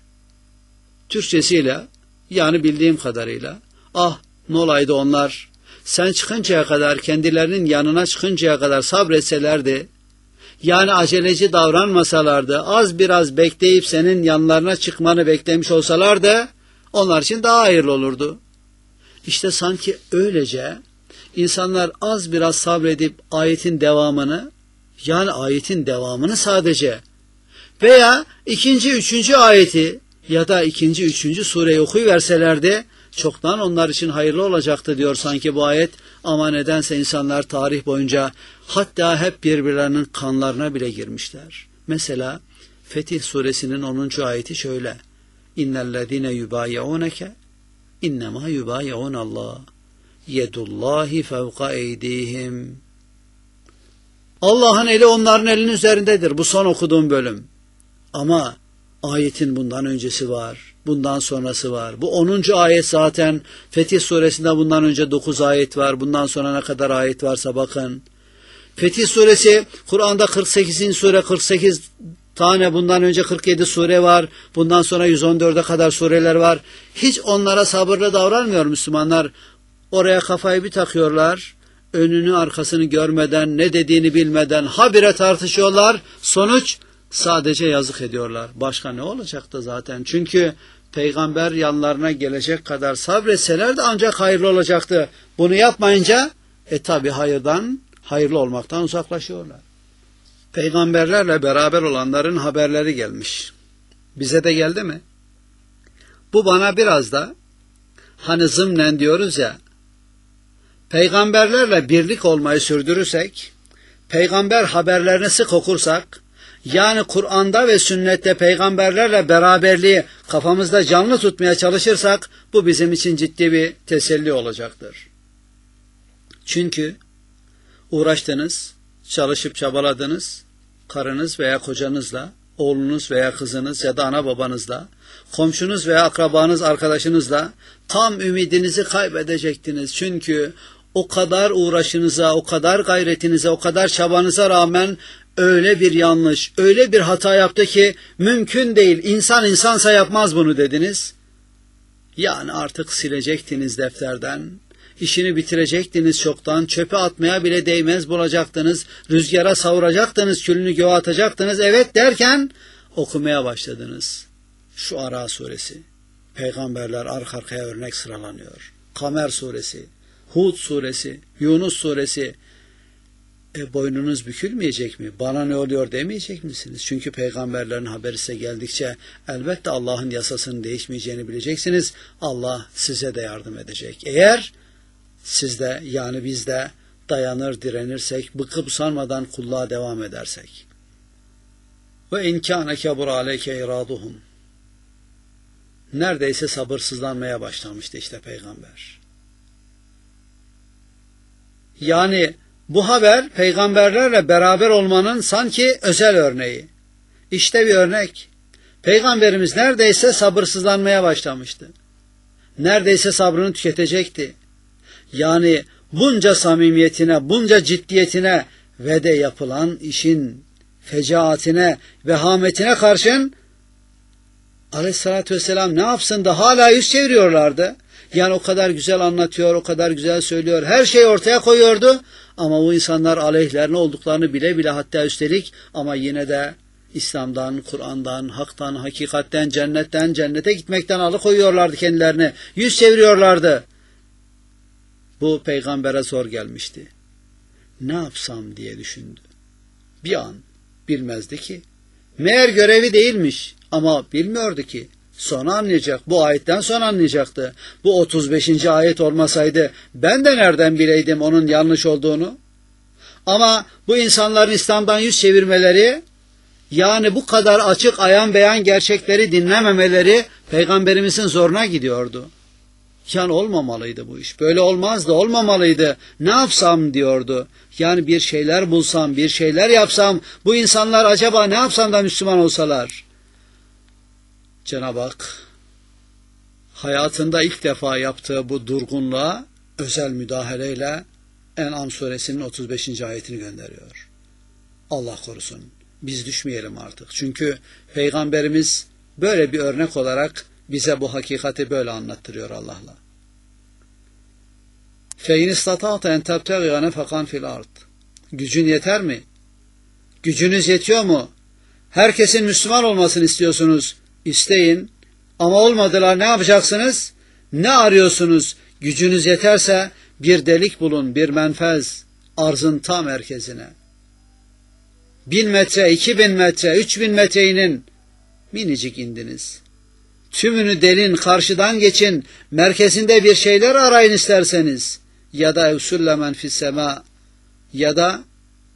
Türkçesiyle yani bildiğim kadarıyla ne olaydı onlar sen çıkıncaya kadar kendilerinin yanına çıkıncaya kadar sabretselerdi yani aceleci davranmasalardı, az biraz bekleyip senin yanlarına çıkmanı beklemiş olsalardı, onlar için daha hayırlı olurdu. İşte sanki öylece insanlar az biraz sabredip ayetin devamını, yani ayetin devamını sadece veya 2. 3. ayeti ya da 2. 3. sureyi okuyuverselerdi, çoktan onlar için hayırlı olacaktı diyor sanki bu ayet. Ama nedense insanlar tarih boyunca hatta hep birbirlerinin kanlarına bile girmişler. Mesela Fetih suresinin 10. ayeti şöyle. İnnellezine yubayi'uneke innema yubayi'unallah yedullahi fevka eydihim. Allah'ın eli onların elinin üzerindedir. Bu son okuduğum bölüm. Ama ayetin bundan öncesi var. Bundan sonrası var. Bu 10. ayet zaten Fetih suresinde bundan önce 9 ayet var. Bundan sonra ne kadar ayet varsa bakın. Fetih suresi Kur'an'da 48. sure 48 tane bundan önce 47 sure var. Bundan sonra 114'e kadar sureler var. Hiç onlara sabırlı davranmıyor Müslümanlar. Oraya kafayı bir takıyorlar. Önünü arkasını görmeden ne dediğini bilmeden habire tartışıyorlar. Sonuç sadece yazık ediyorlar. Başka ne olacaktı zaten? Çünkü peygamber yanlarına gelecek kadar sabretseler de ancak hayırlı olacaktı. Bunu yapmayınca tabi hayırlı olmaktan uzaklaşıyorlar. Peygamberlerle beraber olanların haberleri gelmiş. Bize de geldi mi? Bu bana biraz da hani zımnen diyoruz ya, peygamberlerle birlik olmayı sürdürürsek, peygamber haberlerini sık okursak, yani Kur'an'da ve sünnette peygamberlerle beraberliği kafamızda canlı tutmaya çalışırsak bu bizim için ciddi bir teselli olacaktır. Çünkü uğraştınız, çalışıp çabaladınız, karınız veya kocanızla, oğlunuz veya kızınız ya da ana babanızla, komşunuz veya akrabanız, arkadaşınızla tam ümidinizi kaybedecektiniz. Çünkü o kadar uğraşınıza, o kadar gayretinize, o kadar çabanıza rağmen öyle bir yanlış, öyle bir hata yaptı ki mümkün değil. İnsan insansa yapmaz bunu dediniz. Yani artık silecektiniz defterden, işini bitirecektiniz çoktan, çöpe atmaya bile değmez bulacaktınız, rüzgara savuracaktınız, külünü göğe atacaktınız, evet derken okumaya başladınız. Şu Ara suresi, peygamberler arka arkaya örnek sıralanıyor. Kamer suresi, Hud suresi, Yunus suresi. Boynunuz bükülmeyecek mi? Bana ne oluyor demeyecek misiniz? Çünkü peygamberlerin haberi size geldikçe elbette Allah'ın yasasının değişmeyeceğini bileceksiniz. Allah size de yardım edecek. Eğer siz de yani biz de dayanır direnirsek, bıkıp sanmadan kulluğa devam edersek. Ve inkâne kebur aleyke iraduhum. Neredeyse sabırsızlanmaya başlamıştı işte peygamber. Yani bu haber peygamberlerle beraber olmanın sanki özel örneği. İşte bir örnek. Peygamberimiz neredeyse sabırsızlanmaya başlamıştı. Neredeyse sabrını tüketecekti. Yani bunca samimiyetine, bunca ciddiyetine ve de yapılan işin fecaatine, vehametine karşın Aleyhissalatü vesselam ne yapsın da hala yüz çeviriyorlardı. Yani o kadar güzel anlatıyor, o kadar güzel söylüyor, her şeyi ortaya koyuyordu. Ama bu insanlar aleyhlerine olduklarını bile bile hatta üstelik ama yine de İslam'dan, Kur'an'dan, haktan, hakikatten, cennetten, cennete gitmekten alıkoyuyorlardı kendilerini. Yüz çeviriyorlardı. Bu peygambere zor gelmişti. Ne yapsam diye düşündü. Bir an bilmezdi ki. Meğer görevi değilmiş ama bilmiyordu ki. Sonra anlayacak. Bu ayetten sonra anlayacaktı. Bu 35. ayet olmasaydı ben de nereden bileydim onun yanlış olduğunu? Ama bu insanların İslam'dan yüz çevirmeleri, yani bu kadar açık ayan beyan gerçekleri dinlememeleri peygamberimizin zoruna gidiyordu. Yani olmamalıydı bu iş. Böyle olmazdı, olmamalıydı. Ne yapsam diyordu. Yani bir şeyler bulsam, bir şeyler yapsam, bu insanlar acaba ne yapsam da Müslüman olsalar? Cenab-ı Hak hayatında ilk defa yaptığı bu durgunluğa özel müdahaleyle En'am suresinin 35. ayetini gönderiyor. Allah korusun. Biz düşmeyelim artık. Çünkü peygamberimiz böyle bir örnek olarak bize bu hakikati böyle anlattırıyor Allah'la. فَاِنْ اِسْتَطَعْتَ اَنْ تَبْتَغِيَ نَفَقًا فِي الْاَرْضِ Gücün yeter mi? Gücünüz yetiyor mu? Herkesin Müslüman olmasını istiyorsunuz. İsteyin. Ama olmadılar ne yapacaksınız? Ne arıyorsunuz? Gücünüz yeterse bir delik bulun, bir menfez, arzın tam merkezine. 1000 metre, 2000 metre, 3000 metre inin, minicik indiniz. Tümünü delin, karşıdan geçin, merkezinde bir şeyler arayın isterseniz. Ya da evsüllemen fissema, ya da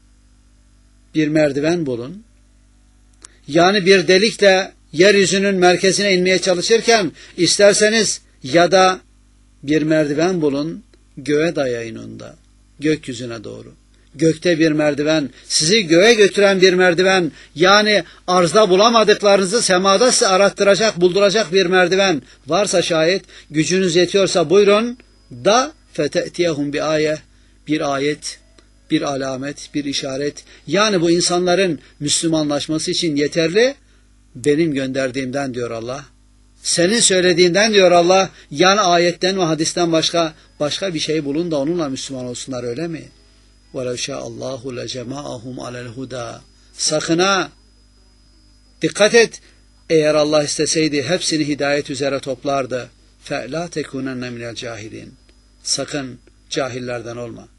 bir merdiven bulun. Yani bir delikle yeryüzünün merkezine inmeye çalışırken isterseniz ya da bir merdiven bulun, göğe dayayın onda, gökyüzüne doğru. Gökte bir merdiven, sizi göğe götüren bir merdiven, yani arzda bulamadıklarınızı semada size arattıracak, bulduracak bir merdiven varsa şayet, gücünüz yetiyorsa buyurun da fete'tiyehum bi ayet, bir ayet, bir alamet, bir işaret. Yani bu insanların Müslümanlaşması için yeterli, benim gönderdiğimden diyor Allah. Senin söylediğinden diyor Allah. Yani ayetten ve hadisten başka bir şey bulun da onunla Müslüman olsunlar, öyle mi? وَلَوْ شَاءَ اللّٰهُ لَجَمَعَهُمْ عَلَى الْهُدَى Sakın ha! Dikkat et! Eğer Allah isteseydi hepsini hidayet üzere toplardı. فَلَا تَكُونَنَّ مِنَ الْجَاهِلِينَ Sakın cahillerden olma.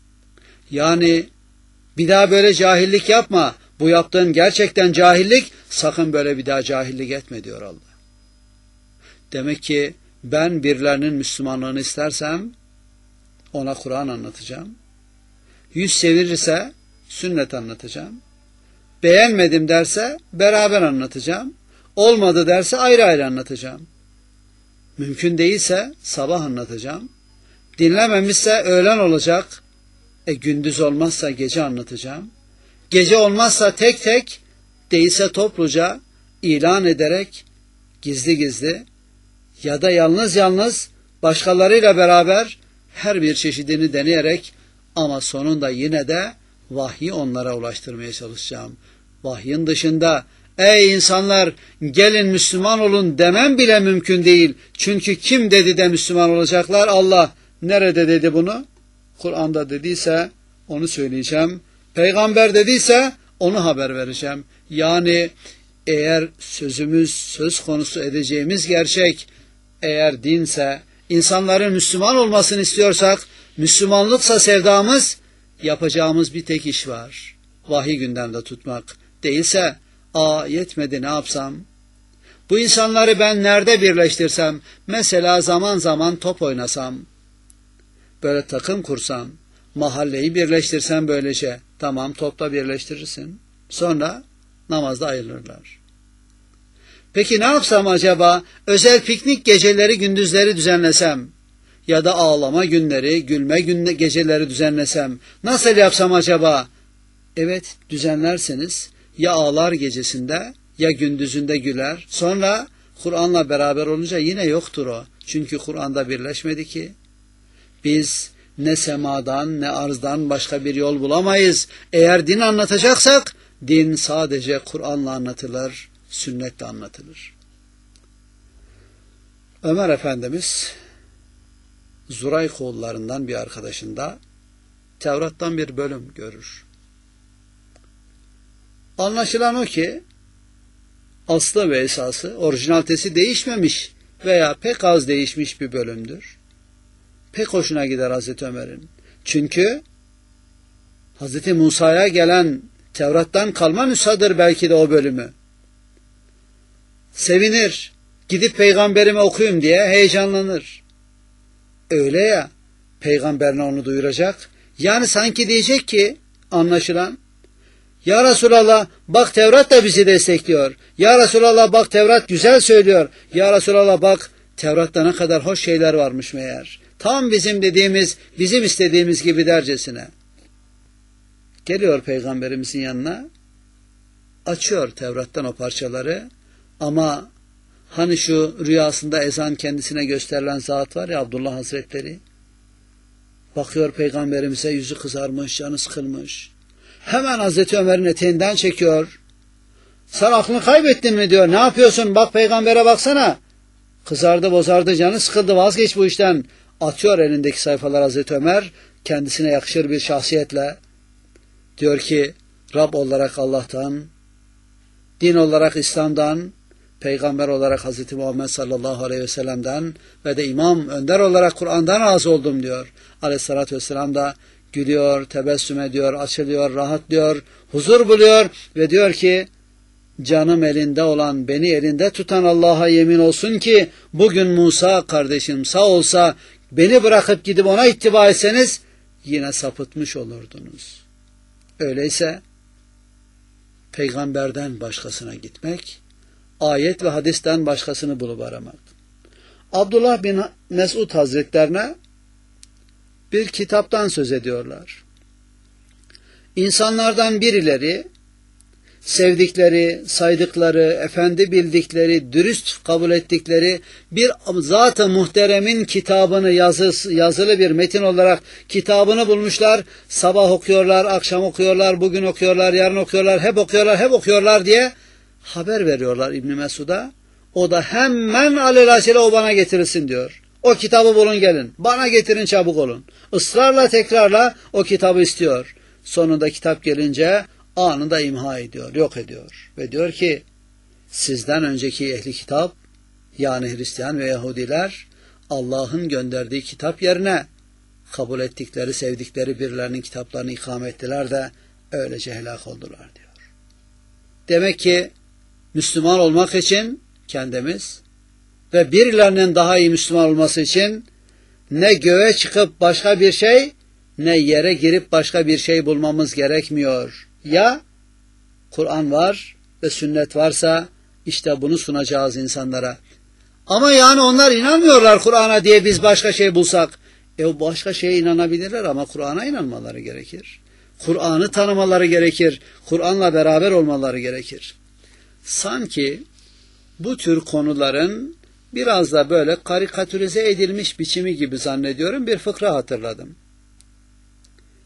Yani bir daha böyle cahillik yapma. Bu yaptığın gerçekten cahillik. Sakın böyle bir daha cahillik etme diyor Allah. Demek ki ben birilerinin Müslümanlığını istersem ona Kur'an anlatacağım. Yüz çevirirse sünnet anlatacağım. Beğenmedim derse beraber anlatacağım. Olmadı derse ayrı ayrı anlatacağım. Mümkün değilse sabah anlatacağım. Dinlememişse öğlen olacak. Gündüz olmazsa gece anlatacağım. Gece olmazsa tek tek, değilse topluca ilan ederek gizli gizli ya da yalnız yalnız başkalarıyla beraber her bir çeşidini deneyerek ama sonunda yine de vahyi onlara ulaştırmaya çalışacağım. Vahyin dışında Ey insanlar, gelin Müslüman olun demem bile mümkün değil. Çünkü kim dedi de Müslüman olacaklar? Allah. Nerede dedi bunu? Kur'an'da dediyse onu söyleyeceğim. Peygamber dediyse onu haber vereceğim. Yani eğer sözümüz, söz konusu edeceğimiz gerçek, eğer dinse, insanların Müslüman olmasını istiyorsak, Müslümanlıksa sevdamız, yapacağımız bir tek iş var. Vahiy gündemde tutmak. Değilse, yetmedi ne yapsam? Bu insanları ben nerede birleştirsem, mesela zaman zaman top oynasam, böyle takım kursam, mahalleyi birleştirsem böylece, tamam topla birleştirirsin. Sonra namazda ayrılırlar. Peki ne yapsam acaba? Özel piknik geceleri gündüzleri düzenlesem ya da ağlama günleri, gülme geceleri düzenlesem nasıl yapsam acaba? Evet, düzenlerseniz ya ağlar gecesinde ya gündüzünde güler. Sonra Kur'an'la beraber olunca yine yoktur o. Çünkü Kur'an'da birleşmedi ki. Biz ne semadan ne arzdan başka bir yol bulamayız. Eğer din anlatacaksak din sadece Kur'an'la anlatılır, sünnetle anlatılır. Ömer Efendimiz Zurayk oğullarından bir arkadaşında Tevrat'tan bir bölüm görür. Anlaşılan o ki aslı ve esası, orijinalitesi değişmemiş veya pek az değişmiş bir bölümdür. Pek hoşuna gider Hazreti Ömer'in. Çünkü Hazreti Musa'ya gelen Tevrat'tan kalma nüshadır belki de o bölümü. Sevinir, gidip peygamberime okuyayım diye heyecanlanır. Öyle ya, peygamberine onu duyuracak. Yani sanki diyecek ki, anlaşılan, ya Resulallah bak Tevrat da bizi destekliyor. Ya Resulallah bak Tevrat güzel söylüyor. Ya Resulallah bak Tevrat'ta ne kadar hoş şeyler varmış meğer. Tam bizim dediğimiz, bizim istediğimiz gibi dercesine. Geliyor peygamberimizin yanına, açıyor Tevrat'tan o parçaları ama hani şu rüyasında ezan kendisine gösterilen zat var ya Abdullah Hazretleri, bakıyor peygamberimize yüzü kızarmış, canı sıkılmış. Hemen Hazreti Ömer'in eteğinden çekiyor. Sen aklını kaybettin mi diyor. Ne yapıyorsun? Bak peygambere baksana. Kızardı, bozardı, canı sıkıldı. Vazgeç bu işten. Atıyor elindeki sayfalar Hazreti Ömer. Kendisine yakışır bir şahsiyetle. Diyor ki Rab olarak Allah'tan, din olarak İslam'dan, peygamber olarak Hazreti Muhammed sallallahu aleyhi ve sellem'den ve de imam, önder olarak Kur'an'dan razı oldum diyor. Aleyhissalatü vesselam da gülüyor, tebessüm ediyor, açılıyor, rahatlıyor, huzur buluyor ve diyor ki canım elinde olan, beni elinde tutan Allah'a yemin olsun ki bugün Musa kardeşim sağ olsa beni bırakıp gidip ona ittiba etseniz yine sapıtmış olurdunuz. Öyleyse peygamberden başkasına gitmek, ayet ve hadisten başkasını bulup aramak. Abdullah bin Mesud Hazretlerine bir kitaptan söz ediyorlar. İnsanlardan birileri sevdikleri, saydıkları, efendi bildikleri, dürüst kabul ettikleri bir zat-ı muhteremin kitabını yazılı bir metin olarak kitabını bulmuşlar. Sabah okuyorlar, akşam okuyorlar, bugün okuyorlar, yarın okuyorlar, hep okuyorlar diye haber veriyorlar İbn Mesud'a. O da hemen alelacele o bana getirilsin diyor. O kitabı bulun gelin. Bana getirin çabuk olun. Israrla tekrarla o kitabı istiyor. Sonunda kitap gelince anında imha ediyor, yok ediyor. Ve diyor ki sizden önceki ehli kitap yani Hristiyan ve Yahudiler Allah'ın gönderdiği kitap yerine kabul ettikleri, sevdikleri birilerinin kitaplarını ikame ettiler de öylece helak oldular diyor. Demek ki Müslüman olmak için kendimiz ve birilerinin daha iyi Müslüman olması için ne göğe çıkıp başka bir şey ne yere girip başka bir şey bulmamız gerekmiyor. Ya Kur'an var ve sünnet varsa işte bunu sunacağız insanlara. Ama yani onlar inanmıyorlar Kur'an'a diye biz başka şey bulsak. O başka şeye inanabilirler ama Kur'an'a inanmaları gerekir. Kur'an'ı tanımaları gerekir. Kur'an'la beraber olmaları gerekir. Sanki bu tür konuların biraz da böyle karikatürize edilmiş biçimi gibi zannediyorum bir fıkra hatırladım.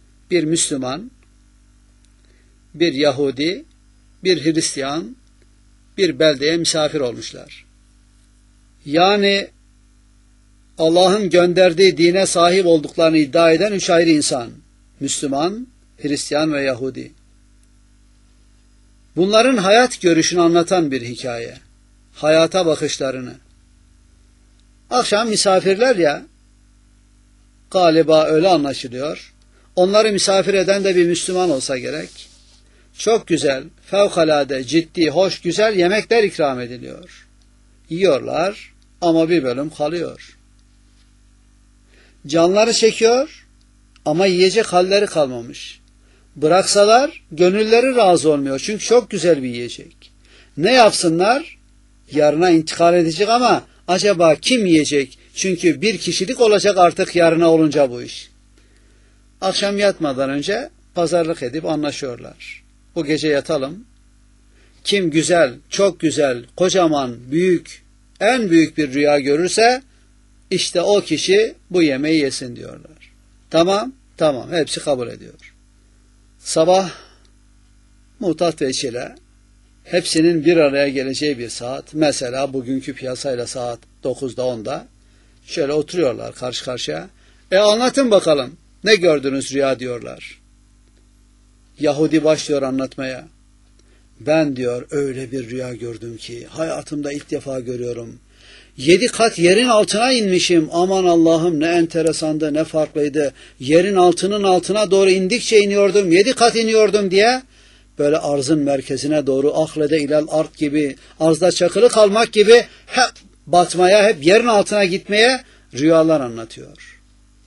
Bir Müslüman, bir Yahudi, bir Hristiyan bir beldeye misafir olmuşlar. Yani Allah'ın gönderdiği dine sahip olduklarını iddia eden 3 ayrı insan: Müslüman, Hristiyan ve Yahudi. Bunların hayat görüşünü anlatan bir hikaye. Hayata bakışlarını. Akşam misafirler ya, galiba öyle anlaşılıyor. Onları misafir eden de bir Müslüman olsa gerek. Çok güzel, fevkalade, ciddi, hoş, güzel yemekler ikram ediliyor. Yiyorlar ama bir bölüm kalıyor. Canları çekiyor ama yiyecek halleri kalmamış. Bıraksalar gönülleri razı olmuyor. Çünkü çok güzel bir yiyecek. Ne yapsınlar? Yarına intikal edecek ama acaba kim yiyecek? Çünkü bir kişilik olacak artık yarına olunca bu iş. Akşam yatmadan önce pazarlık edip anlaşıyorlar. Bu gece yatalım. Kim güzel, çok güzel, kocaman, büyük, en büyük bir rüya görürse işte o kişi bu yemeği yesin diyorlar. Tamam, tamam, hepsi kabul ediyor. Sabah Muhtat ve Çile hepsinin bir araya geleceği bir saat, mesela bugünkü piyasayla saat 9'da 10'da şöyle oturuyorlar karşı karşıya. Anlatın bakalım, ne gördünüz rüya diyorlar. Yahudi başlıyor anlatmaya. Ben diyor öyle bir rüya gördüm ki hayatımda ilk defa görüyorum. 7 kat yerin altına inmişim. Aman Allah'ım, ne enteresandı, ne farklıydı. Yerin altının altına doğru indikçe iniyordum, 7 kat iniyordum diye böyle arzın merkezine doğru ahlede ilal art gibi, arzda çakılı kalmak gibi hep batmaya, hep yerin altına gitmeye rüyalar anlatıyor.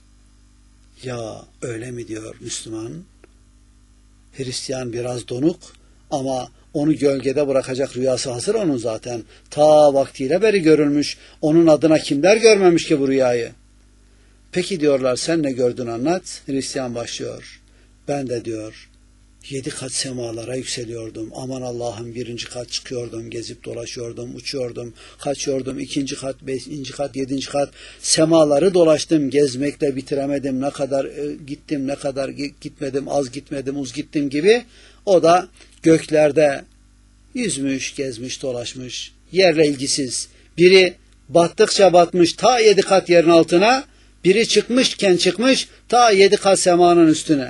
Ya öyle mi diyor Müslüman? Hristiyan biraz donuk ama onu gölgede bırakacak rüyası hazır onun zaten. Ta vaktiyle beri görülmüş. Onun adına kimler görmemiş ki bu rüyayı? Peki diyorlar, sen ne gördün anlat. Hristiyan başlıyor. Ben de diyor 7 kat semalara yükseliyordum. Aman Allah'ım, 1. kat çıkıyordum, gezip dolaşıyordum, uçuyordum, kaçıyordum. 2. kat, 5. kat, 7. kat semaları dolaştım. Gezmekle bitiremedim. Ne kadar gittim, ne kadar gitmedim, az gitmedim, uz gittim gibi. O da göklerde yüzmüş, gezmiş, dolaşmış. Yerle ilgisiz. Biri battıkça batmış ta 7 kat yerin altına. Biri çıkmışken çıkmış ta 7 kat semanın üstüne.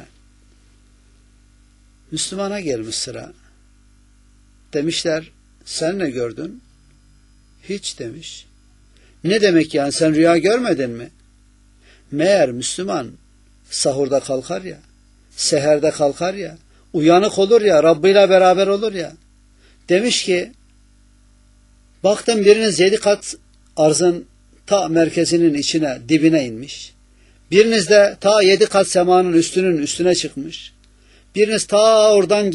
Müslümana gelmiş sıra. Demişler, sen ne gördün? Hiç demiş. Ne demek yani, sen rüya görmedin mi? Meğer Müslüman sahurda kalkar ya, seherde kalkar ya, uyanık olur ya, Rabbi ile beraber olur ya. Demiş ki, baktım biriniz 7 kat arzın ta merkezinin içine, dibine inmiş. Biriniz de ta 7 kat semanın üstüne çıkmış. Biriniz ta oradan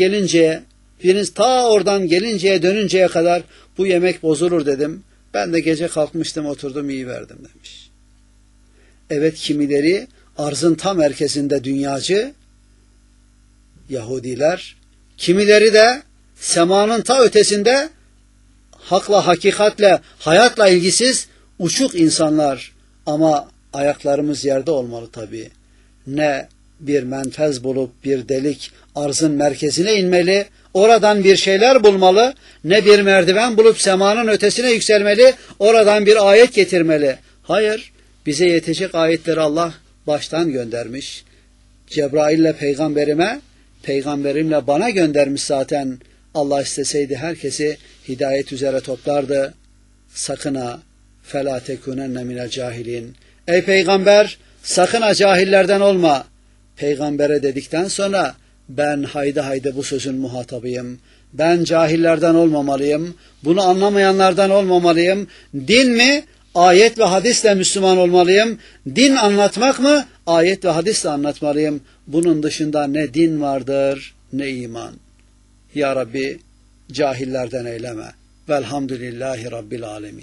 gelinceye, dönünceye kadar bu yemek bozulur dedim. Ben de gece kalkmıştım, oturdum, iyi verdim demiş. Evet, kimileri arzın tam merkezinde dünyacı, Yahudiler, kimileri de semanın ta ötesinde hakla, hakikatle, hayatla ilgisiz uçuk insanlar. Ama ayaklarımız yerde olmalı tabii. Ne bir menfez bulup bir delik arzın merkezine inmeli, oradan bir şeyler bulmalı, ne bir merdiven bulup semanın ötesine yükselmeli, oradan bir ayet getirmeli. Hayır, bize yetecek ayetleri Allah baştan göndermiş. Cebrail'le peygamberimle bana göndermiş zaten. Allah isteseydi herkesi hidayet üzere toplardı. Sakın ha, فَلَا تَكُنَنَّ مِنَ الْجَاهِلِينَ. Ey peygamber, sakın ha cahillerden olma. Peygambere dedikten sonra ben haydi bu sözün muhatabıyım. Ben cahillerden olmamalıyım. Bunu anlamayanlardan olmamalıyım. Din mi? Ayet ve hadisle Müslüman olmalıyım. Din anlatmak mı? Ayet ve hadisle anlatmalıyım. Bunun dışında ne din vardır ne iman. Ya Rabbi, cahillerden eyleme. Velhamdülillahi Rabbil alemin.